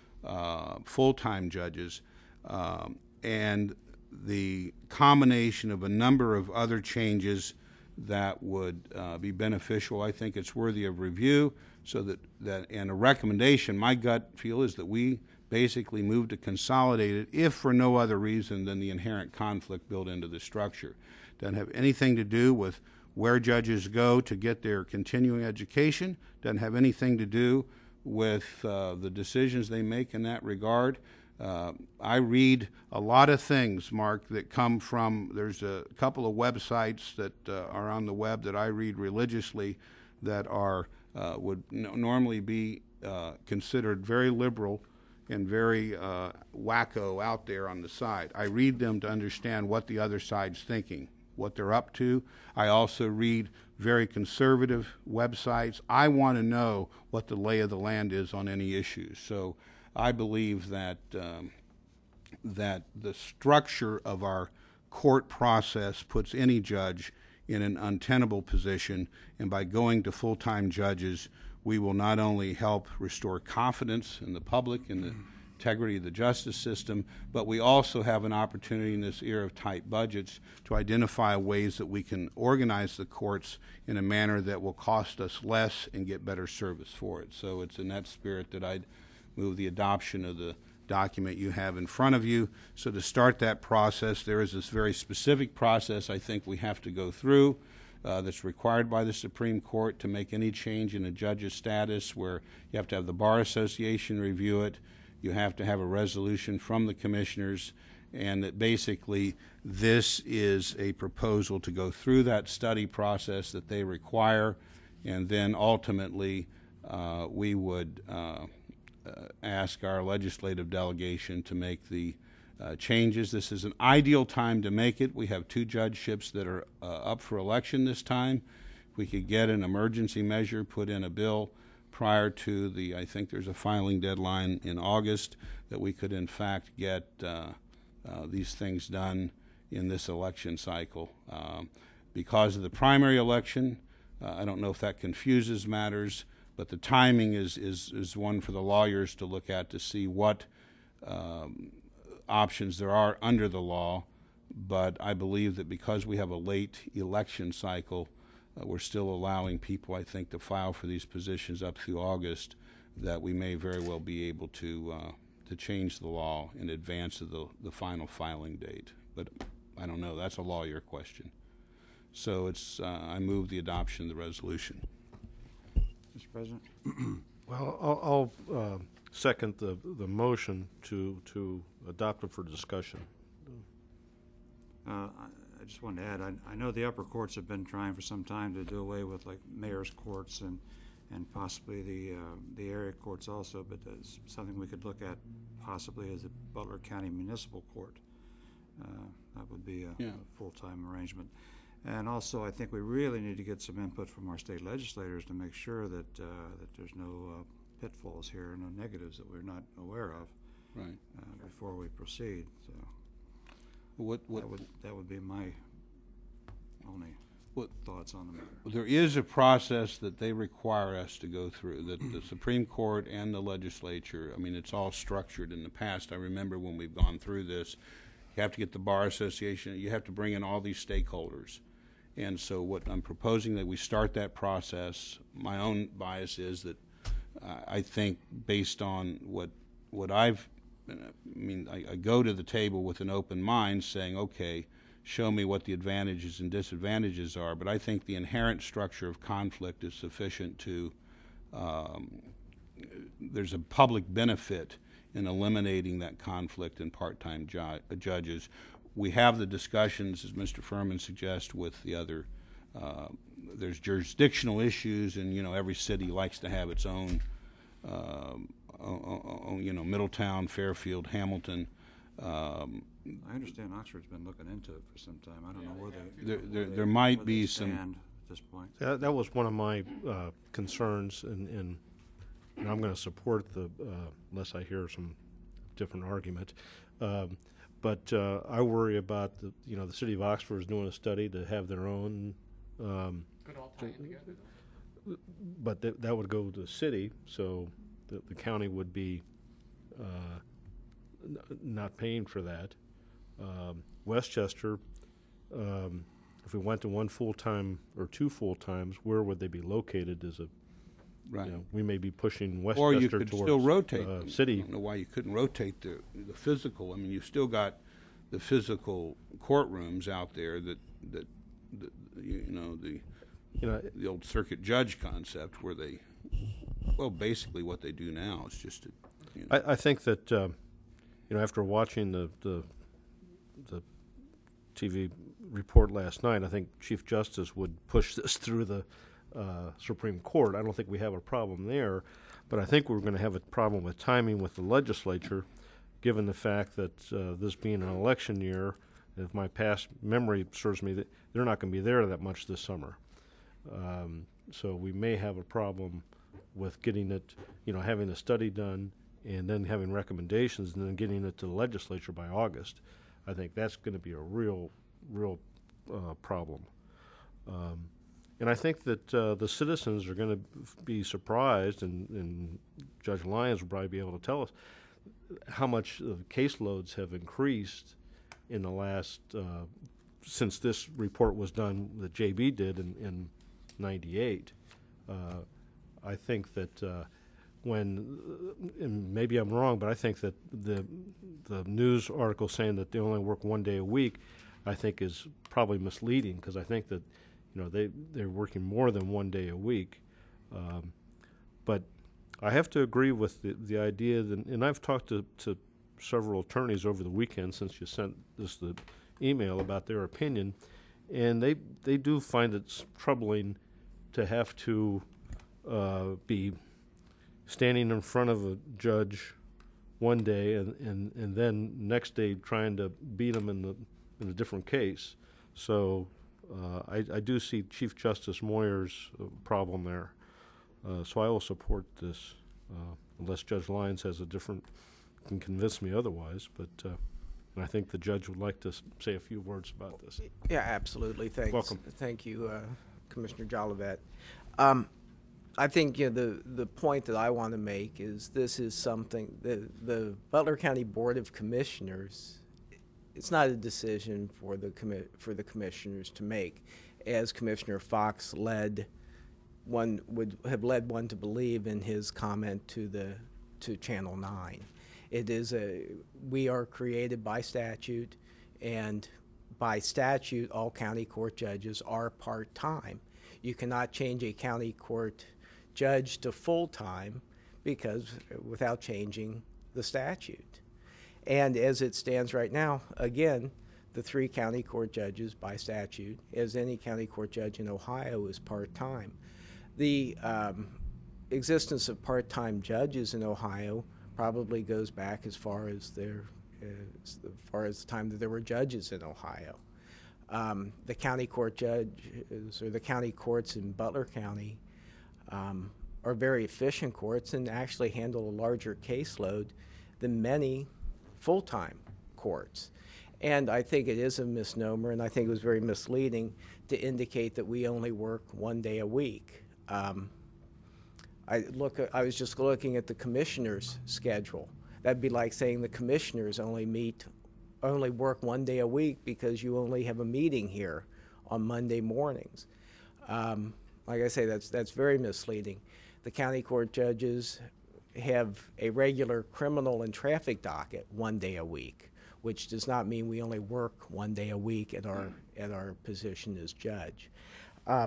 uh, full-time judges, um, and the combination of a number of other changes that would uh, be beneficial. I think it's worthy of review, so that, that and a recommendation, my gut feel, is that we basically move to consolidate it, if for no other reason than the inherent conflict built into the structure. Doesn't have anything to do with where judges go to get their continuing education, doesn't have anything to do with uh, the decisions they make in that regard. Uh, I read a lot of things, Mark, that come from, there's a couple of websites that uh, are on the web that I read religiously that are, uh, would n- normally be uh, considered very liberal and very uh, wacko out there on the side. I read them to understand what the other side's thinking, what they're up to. I also read very conservative websites. I want to know what the lay of the land is on any issues. So I believe that um, that the structure of our court process puts any judge in an untenable position, and by going to full-time judges, we will not only help restore confidence in the public and the integrity of the justice system, but we also have an opportunity in this era of tight budgets to identify ways that we can organize the courts in a manner that will cost us less and get better service for it. So it's in that spirit that I'd move the adoption of the document you have in front of you. So to start that process, there is this very specific process I think we have to go through uh, that's required by the Supreme Court to make any change in a judge's status, where you have to have the Bar Association review it, you have to have a resolution from the commissioners, and that basically this is a proposal to go through that study process that they require, and then ultimately uh, we would uh, uh, ask our legislative delegation to make the uh, changes. This is an ideal time to make it. We have two judgeships that are uh, up for election this time. If we could get an emergency measure, put in a bill prior to the, I think there's a filing deadline in August, that we could in fact get uh, uh, these things done in this election cycle. Um, because of the primary election, uh, I don't know if that confuses matters, but the timing is, is, is one for the lawyers to look at to see what um, options there are under the law. But I believe that because we have a late election cycle, Uh, we're still allowing people, I think, to file for these positions up through August, that we may very well be able to uh, to change the law in advance of the, the final filing date. But I don't know. That's a lawyer question. So it's uh, I move the adoption of the resolution. Mister President? Well, I'll, I'll uh, second the, the motion to, to adopt it for discussion. Uh, I, I just wanted to add, I, I know the upper courts have been trying for some time to do away with like mayor's courts and, and possibly the, uh, the area courts also, but that's something we could look at possibly as a Butler County Municipal Court. Uh, that would be a, Yeah. a full-time arrangement. And also, I think we really need to get some input from our state legislators to make sure that, uh, that there's no uh, pitfalls here, no negatives that we're not aware of Right. uh, before we proceed. So What, what, that would, that would be my only what, thoughts on the matter. there is a process that they require us to go through, that the Supreme Court and the legislature, I mean, it's all structured in the past. I remember when we've gone through this, you have to get the Bar Association, you have to bring in all these stakeholders. And so what I'm proposing that we start that process. My own bias is that uh, I think based on what what I've, I mean, I, I go to the table with an open mind saying, okay, show me what the advantages and disadvantages are, but I think the inherent structure of conflict is sufficient to, um, there's a public benefit in eliminating that conflict in part-time ju judges. We have the discussions, as Mister Furman suggests, with the other, uh, there's jurisdictional issues, and, you know, every city likes to have its own, uh, own, you know, Middletown, Fairfield, Hamilton. Um, I understand Oxford's been looking into it for some time. I don't know where they, There- there- where they- there might where be they some- stand at this point. That, that was one of my uh, concerns, and, and, and I'm going to support the, uh, unless I hear some different argument. Um, but uh, I worry about the, you know, the city of Oxford is doing a study to have their own, um, Could all tie in together, though. but th that would go to the city, so the, the county would be uh, n not paying for that. Um, Westchester, um, if we went to one full-time or two full-times, where would they be located as a, right. you know, we may be pushing Or Westchester you could towards still rotate. uh, them. city. I don't know why you couldn't rotate the, the physical. I mean, you've still got the physical courtrooms out there that, that, that you know, the, You know, the old circuit judge concept where they, well, basically what they do now is just, to, you know. I, I think that, uh, you know, after watching the, the, the T V report last night, I think Chief Justice would push this through the uh, Supreme Court. I don't think we have a problem there, but I think we're going to have a problem with timing with the legislature, given the fact that uh, this being an election year, if my past memory serves me, that they're not going to be there that much this summer. Um, so we may have a problem with getting it, you know, having a study done and then having recommendations and then getting it to the legislature by August. I think that's going to be a real, real uh, problem. Um, and I think that uh, the citizens are going to be surprised, and, and Judge Lyons will probably be able to tell us how much the caseloads have increased in the last, uh, since this report was done, that J B did in, in ninety-eight. Uh, I think that uh, when, and maybe I'm wrong, but I think that the the news article saying that they only work one day a week, I think is probably misleading, because I think that, you know, they they're working more than one day a week. Um, but I have to agree with the the idea that, and I've talked to to several attorneys over the weekend since you sent this the email about their opinion, and they they do find it troubling to have to uh, be standing in front of a judge one day and, and, and then next day trying to beat them in the in a different case. So uh, I, I do see Chief Justice Moyer's uh, problem there. Uh, so I will support this, uh, unless Judge Lyons has a different, can convince me otherwise. But uh, and I think the judge would like to s say a few words about this. Yeah, absolutely. Thanks. Welcome. Thank you, uh, Commissioner Jolivet. Um, I think, you know, the the point that I want to make is this is something the the Butler County Board of Commissioners. It's not a decision for the commi for the commissioners to make, as Commissioner Fox led one would have led one to believe in his comment to the to Channel nine. It is a we are created by statute, and by statute, all county court judges are part-time. You cannot change a county court judge to full-time because without changing the statute. And as it stands right now, again, the three county court judges by statute, as any county court judge in Ohio, is part-time. The um, existence of part-time judges in Ohio probably goes back as far as their as far as the time that there were judges in Ohio. Um, the county court judges or the county courts in Butler County um, are very efficient courts and actually handle a larger caseload than many full-time courts. And I think it is a misnomer, and I think it was very misleading to indicate that we only work one day a week. Um, I look. I was just looking at the commissioner's schedule. That'd be like saying the commissioners only meet, only work one day a week because you only have a meeting here on Monday mornings. Um, like I say, that's that's very misleading. The county court judges have a regular criminal and traffic docket one day a week, which does not mean we only work one day a week at our at our position as judge. Uh,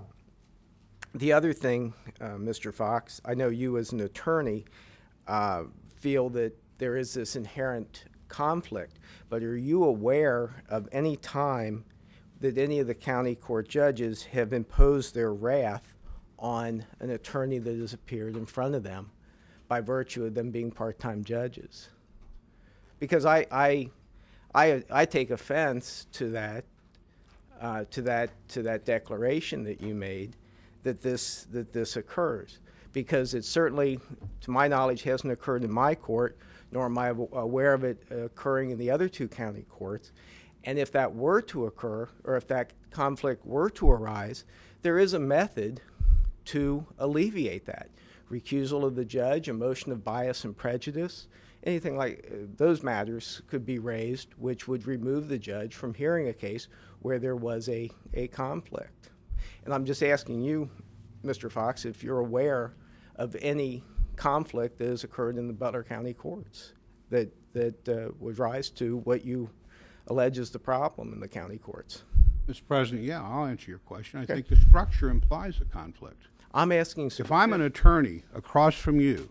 the other thing, uh, Mister Fox, I know you as an attorney uh, feel that there is this inherent conflict, but are you aware of any time that any of the county court judges have imposed their wrath on an attorney that has appeared in front of them by virtue of them being part-time judges? Because I, I, I, I take offense to that, uh, to that, to that declaration that you made, that this, that this occurs, because it certainly, to my knowledge, hasn't occurred in my court, nor am I aware of it occurring in the other two county courts. And if that were to occur, or if that conflict were to arise, there is a method to alleviate that. Recusal of the judge, a motion of bias and prejudice, anything like uh, those matters could be raised, which would remove the judge from hearing a case where there was a, a conflict. And I'm just asking you, Mister Fox, if you're aware of any conflict that has occurred in the Butler County courts that, that uh, would rise to what you allege is the problem in the county courts. Mister President, yeah, I'll answer your question. I Okay. think the structure implies a conflict. I'm asking. If I'm an attorney across from you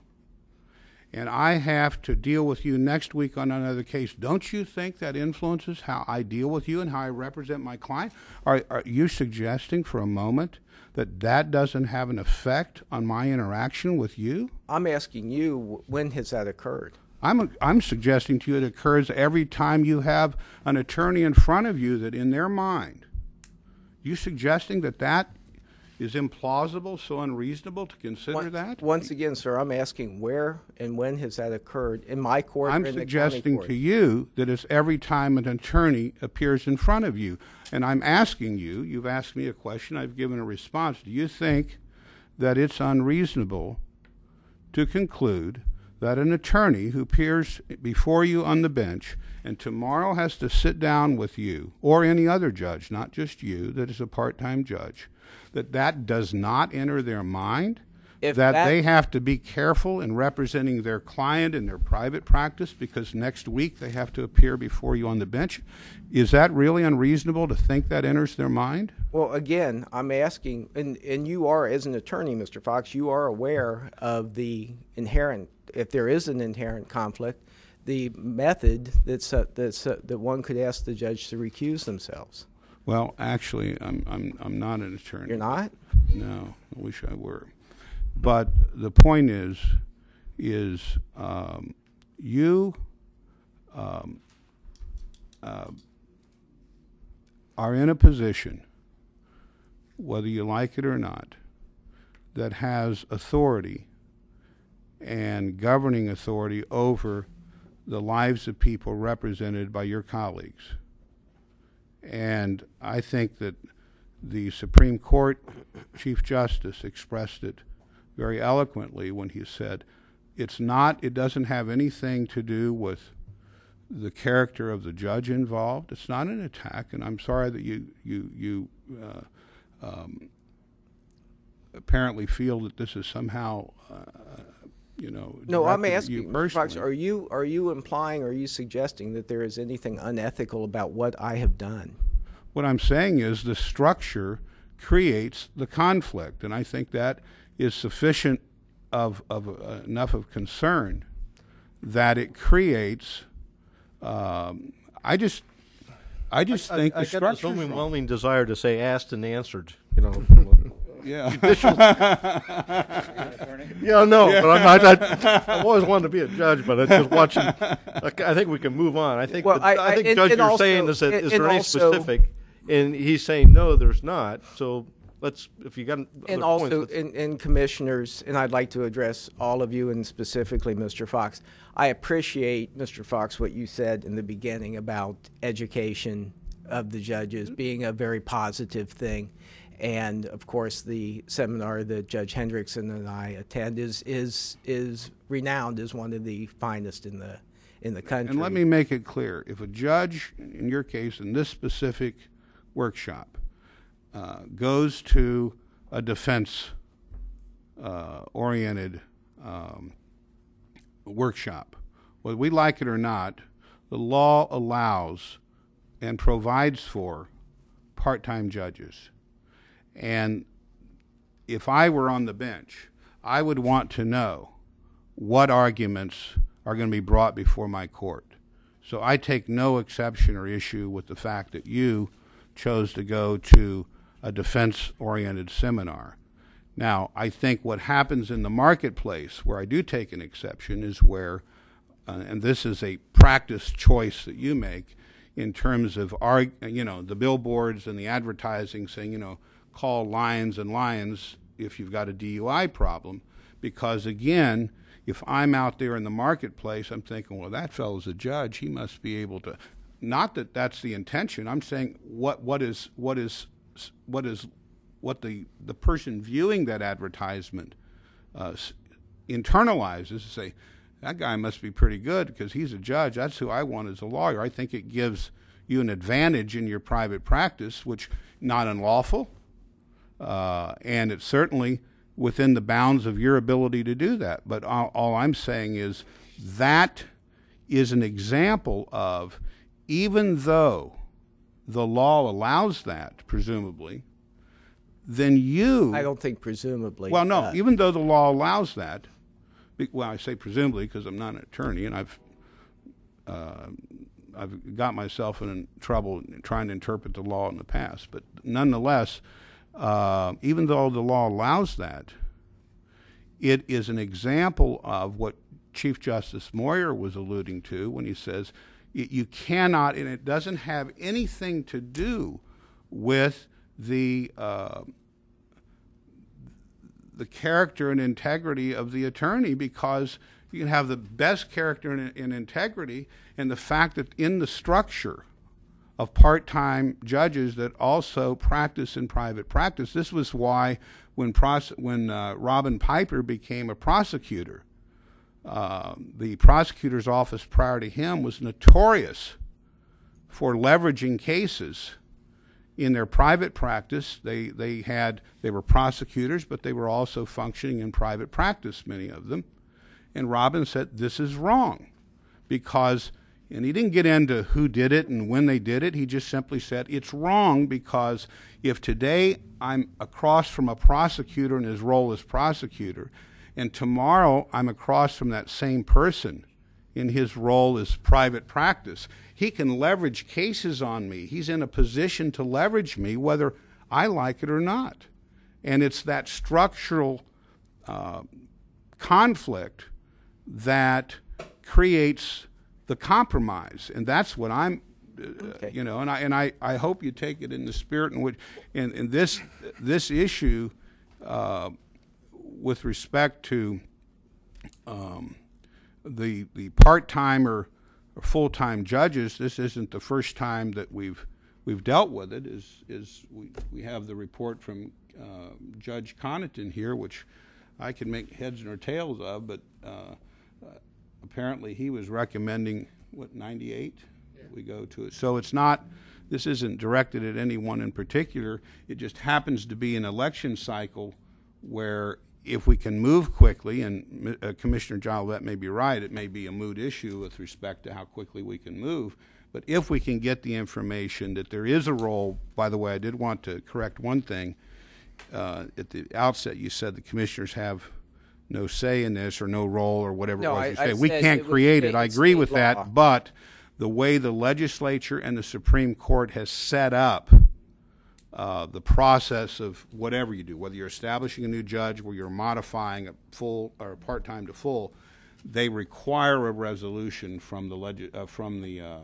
and I have to deal with you next week on another case, don't you think that influences how I deal with you and how I represent my client? Are, are you suggesting for a moment that that doesn't have an effect on my interaction with you? I'm asking you, when has that occurred? I'm, I'm suggesting to you it occurs every time you have an attorney in front of you that in their mind, you suggesting that that is implausible, so unreasonable to consider Once, that? once again, sir, I'm asking where and when has that occurred in my court I'm or in the county suggesting court? to you that it's every time an attorney appears in front of you. And I'm asking you, you've asked me a question, I've given a response. Do you think that it's unreasonable to conclude that an attorney who appears before you on the bench and tomorrow has to sit down with you or any other judge, not just you, that is a part-time judge, that that does not enter their mind? If that, that- they have to be careful in representing their client in their private practice because next week they have to appear before you on the bench? Is that really unreasonable to think that enters their mind? Well, again, I'm asking, and, and you are, as an attorney, Mister Fox, you are aware of the inherent, if there is an inherent conflict, the method that's, uh, that's, uh, that one could ask the judge to recuse themselves. Well, actually, I'm, I'm, I'm not an attorney. You're not? No, I wish I were. But the point is, is um, you um, uh, are in a position, whether you like it or not, that has authority and governing authority over the lives of people represented by your colleagues. And I think that the Supreme Court Chief Justice expressed it very eloquently when he said, it's not, it doesn't have anything to do with the character of the judge involved. It's not an attack, and I'm sorry that you, you, you uh, um, apparently feel that this is somehow, uh, you know, No, I'm directed at asking, you Mister Fox, personally. are you, are you implying, are you suggesting that there is anything unethical about what I have done? What I'm saying is the structure creates the conflict, and I think that is sufficient of, of uh, enough of concern that it creates. Um, I just, I just I, think I, the I got this structure. overwhelming desire to say asked and answered, you know. Yeah. Yeah, no, but I'm not. I, I've always wanted to be a judge, but I just watching. I, I think we can move on. I think. Well, the- I- I think, I- and- Judge, and you're also- saying is that and- is and there any also- specific and he's saying, no, there's not. So let's, if you got other And points, also, let's- and, and commissioners, and I'd like to address all of you, and specifically Mister Fox. I appreciate, Mister Fox, what you said in the beginning about education of the judges being a very positive thing. And of course, the seminar that Judge Hendrickson and I attend is is is renowned as one of the finest in the in the country. And let me make it clear: if a judge, in your case, in this specific workshop, uh, goes to a defense-oriented uh, um, workshop, whether we like it or not, the law allows and provides for part-time judges. And if I were on the bench, I would want to know what arguments are going to be brought before my court. So I take no exception or issue with the fact that you chose to go to a defense-oriented seminar. Now, I think what happens in the marketplace, where I do take an exception, is where, uh, and this is a practice choice that you make in terms of, our, you know, the billboards and the advertising saying, you know, call Lions and Lions if you've got a D U I problem. Because, again, if I'm out there in the marketplace, I'm thinking, well, that fellow's a judge. He must be able to. Not that that's the intention. I'm saying what what is what is what is what the the person viewing that advertisement uh, internalizes to say, that guy must be pretty good because he's a judge. That's who I want as a lawyer. I think it gives you an advantage in your private practice, which not unlawful, uh, and it's certainly within the bounds of your ability to do that. But all, all I'm saying is that is an example of, even though the law allows that, presumably, then you... I don't think presumably. Well, no, uh, even though the law allows that, be- well, I say presumably because I'm not an attorney, and I've uh, I've got myself in trouble trying to interpret the law in the past. But nonetheless, uh, even though the law allows that, it is an example of what Chief Justice Moyer was alluding to when he says y- you cannot, and it doesn't have anything to do with the uh, the character and integrity of the attorney, because you can have the best character and, and integrity, and the fact that in the structure of part-time judges that also practice in private practice, this was why when pros- when uh, Robin Piper became a prosecutor, uh, the prosecutor's office prior to him was notorious for leveraging cases in their private practice. They they had they were prosecutors, but they were also functioning in private practice, many of them. And Robin said, this is wrong, because, and he didn't get into who did it and when they did it. He just simply said, it's wrong because if today I'm across from a prosecutor in his role as prosecutor, and tomorrow I'm across from that same person in his role as private practice, he can leverage cases on me. He's in a position to leverage me whether I like it or not. And it's that structural uh, conflict that creates the compromise. And that's what I'm, uh, Okay. you know, and I and I, I hope you take it in the spirit in which, in, in this, this issue uh, with respect to um, the the part-time or, or full-time judges. This isn't the first time that we've we've dealt with it. Is is we we have the report from uh, Judge Connaughton here, which I can make heads or tails of, but uh, uh, apparently he was recommending what ninety-eight. Yeah. We go to it. So it's not. This isn't directed at anyone in particular. It just happens to be an election cycle where, if we can move quickly, and uh, Commissioner Jolivet may be right, it may be a moot issue with respect to how quickly we can move, but if we can get the information that there is a role. By the way, I did want to correct one thing. Uh, at the outset, you said the commissioners have no say in this or no role or whatever No, it was I- you I said. We said can't it was create it. state- I agree state with law. that, but the way the legislature and the Supreme Court has set up Uh, the process of whatever you do, whether you're establishing a new judge, where you're modifying a full or part-time to full, they require a resolution from the leg- uh, from the uh,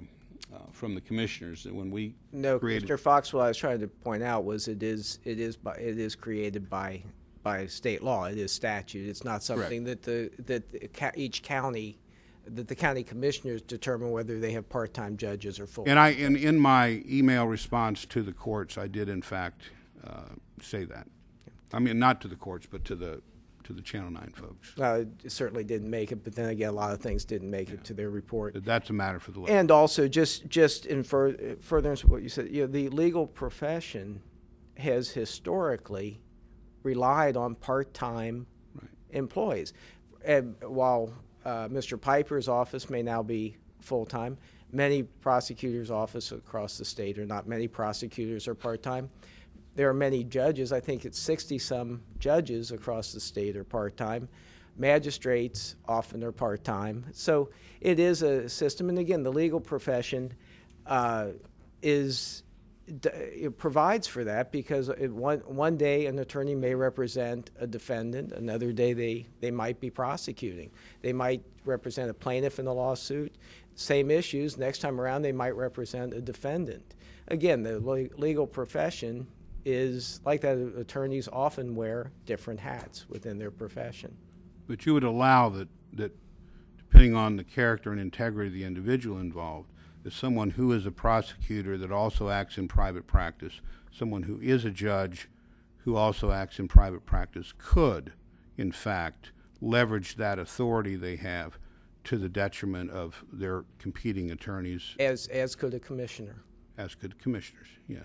uh, from the commissioners. And when we No, created, Commissioner Fox, what I was trying to point out was it is, it is, by, it is created by, by state law. It is statute. It's not something that the, that the ca- each county, that the county commissioners determine whether they have part-time judges or full. and I, in, in my email response to the courts, I did in fact uh, say that. I mean, not to the courts, but to the to the Channel nine folks. Well, it certainly didn't make it, but then again, a lot of things didn't make it to their report. That That's a matter for the law. And also, just just in fur- furtherance of what you said, you know, the legal profession has historically relied on part-time Right. employees. And while uh, Mister Piper's office may now be full-time, many prosecutors' offices across the state are not. Many prosecutors are part-time. There are many judges. I think it's sixty-some judges across the state are part-time. Magistrates often are part-time. So it is a system. And again, the legal profession uh, is d- it provides for that because it, one one day an attorney may represent a defendant. Another day they they might be prosecuting. They might represent a plaintiff in a lawsuit. Same issues. Next time around, they might represent a defendant. Again, the le- legal profession is like that. Attorneys often wear different hats within their profession. But you would allow that, that depending on the character and integrity of the individual involved, that someone who is a prosecutor that also acts in private practice, someone who is a judge who also acts in private practice could, in fact, leverage that authority they have to the detriment of their competing attorneys, As as could a commissioner. as could commissioners, yes.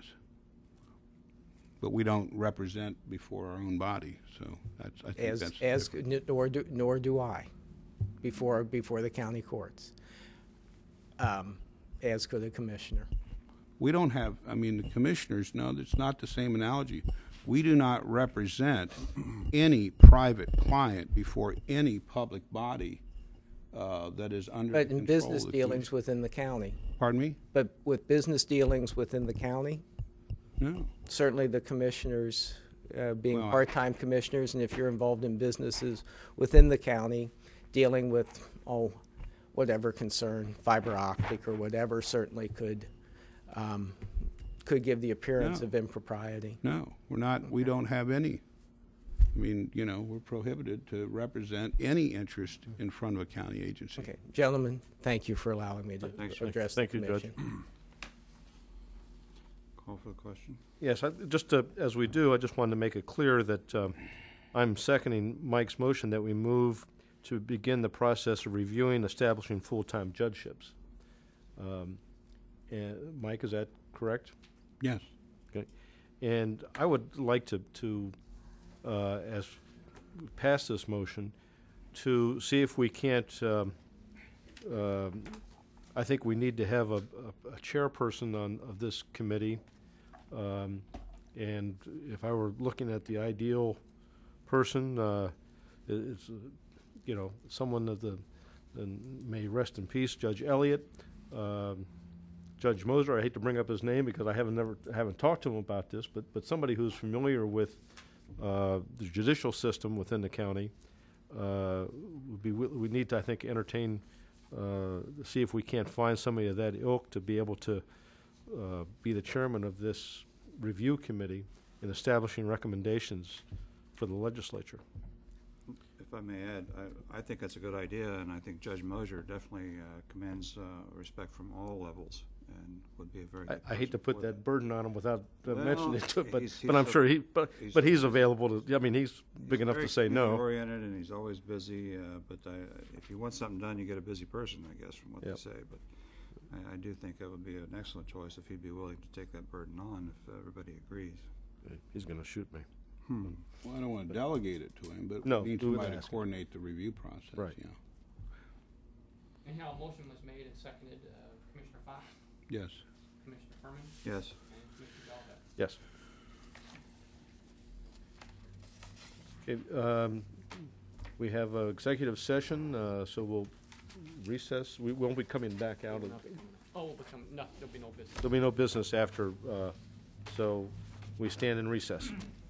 But we don't represent before our own body, so that's, I think As that's as different. nor do nor do I, before before the county courts. Um, as could a commissioner. We don't have, I mean, the commissioners, no, it's not the same analogy. We do not represent any private client before any public body uh, that is under the But in control business of the dealings commission. within the county. Pardon me? But with business dealings within the county, No. certainly the commissioners, uh, being Well, I- part-time commissioners, and if you're involved in businesses within the county, dealing with, oh, whatever concern, fiber optic or whatever, certainly could, um, could give the appearance No. of impropriety. No, we're not, we don't have any. I mean, you know, we're prohibited to represent any interest in front of a county agency. Okay, gentlemen, thank you for allowing me to Thanks. address the Thank you, Judge. commission. Call for the question. Yes, I, just to, as we do, I just wanted to make it clear that um, I'm seconding Mike's motion that we move to begin the process of reviewing establishing full-time judgeships. Um, and Mike, is that correct? Yes. Okay. And I would like to, to uh, as we pass this motion, to see if we can't, um, um, I think we need to have a, a, a chairperson on, of this committee. Um, and if I were looking at the ideal person, uh, it- it's, uh, you know, someone that the, and may rest in peace, Judge Elliott, um, Judge Moser. I hate to bring up his name because I haven't never haven't talked to him about this, but but somebody who's familiar with uh, the judicial system within the county uh, would be. We need to, I think, entertain, uh, see if we can't find somebody of that ilk to be able to uh, be the chairman of this review committee in establishing recommendations for the legislature. If I may add, I, I think that's a good idea, and I think Judge Mosier definitely uh, commands uh, respect from all levels and would be a very I, good I hate to person put for that burden on him without uh, Well, mentioning it to him, but, he's- but I'm he's sure a- he, but, he's- but he's available to, I mean, he's big He's enough very to say no. oriented, and he's always busy, uh, but I, if you want something done, you get a busy person, I guess, from what Yep. they say. But I, I do think that would be an excellent choice if he'd be willing to take that burden on, if everybody agrees. He's gonna shoot me. Hmm. Well, I don't want to delegate it to him, but No, we need do it somebody to ask him. coordinate the review process, Right. yeah. Anyhow, a motion was made and seconded, uh, Commissioner Fox, Yes. Commissioner Furman, Yes. and Commissioner Galvin. Yes. Okay, um, we have an executive session, uh, so we'll recess. We won't be coming back out of, Oh, we'll become, no, there'll be no business. there'll be no business after, uh, so we stand in recess.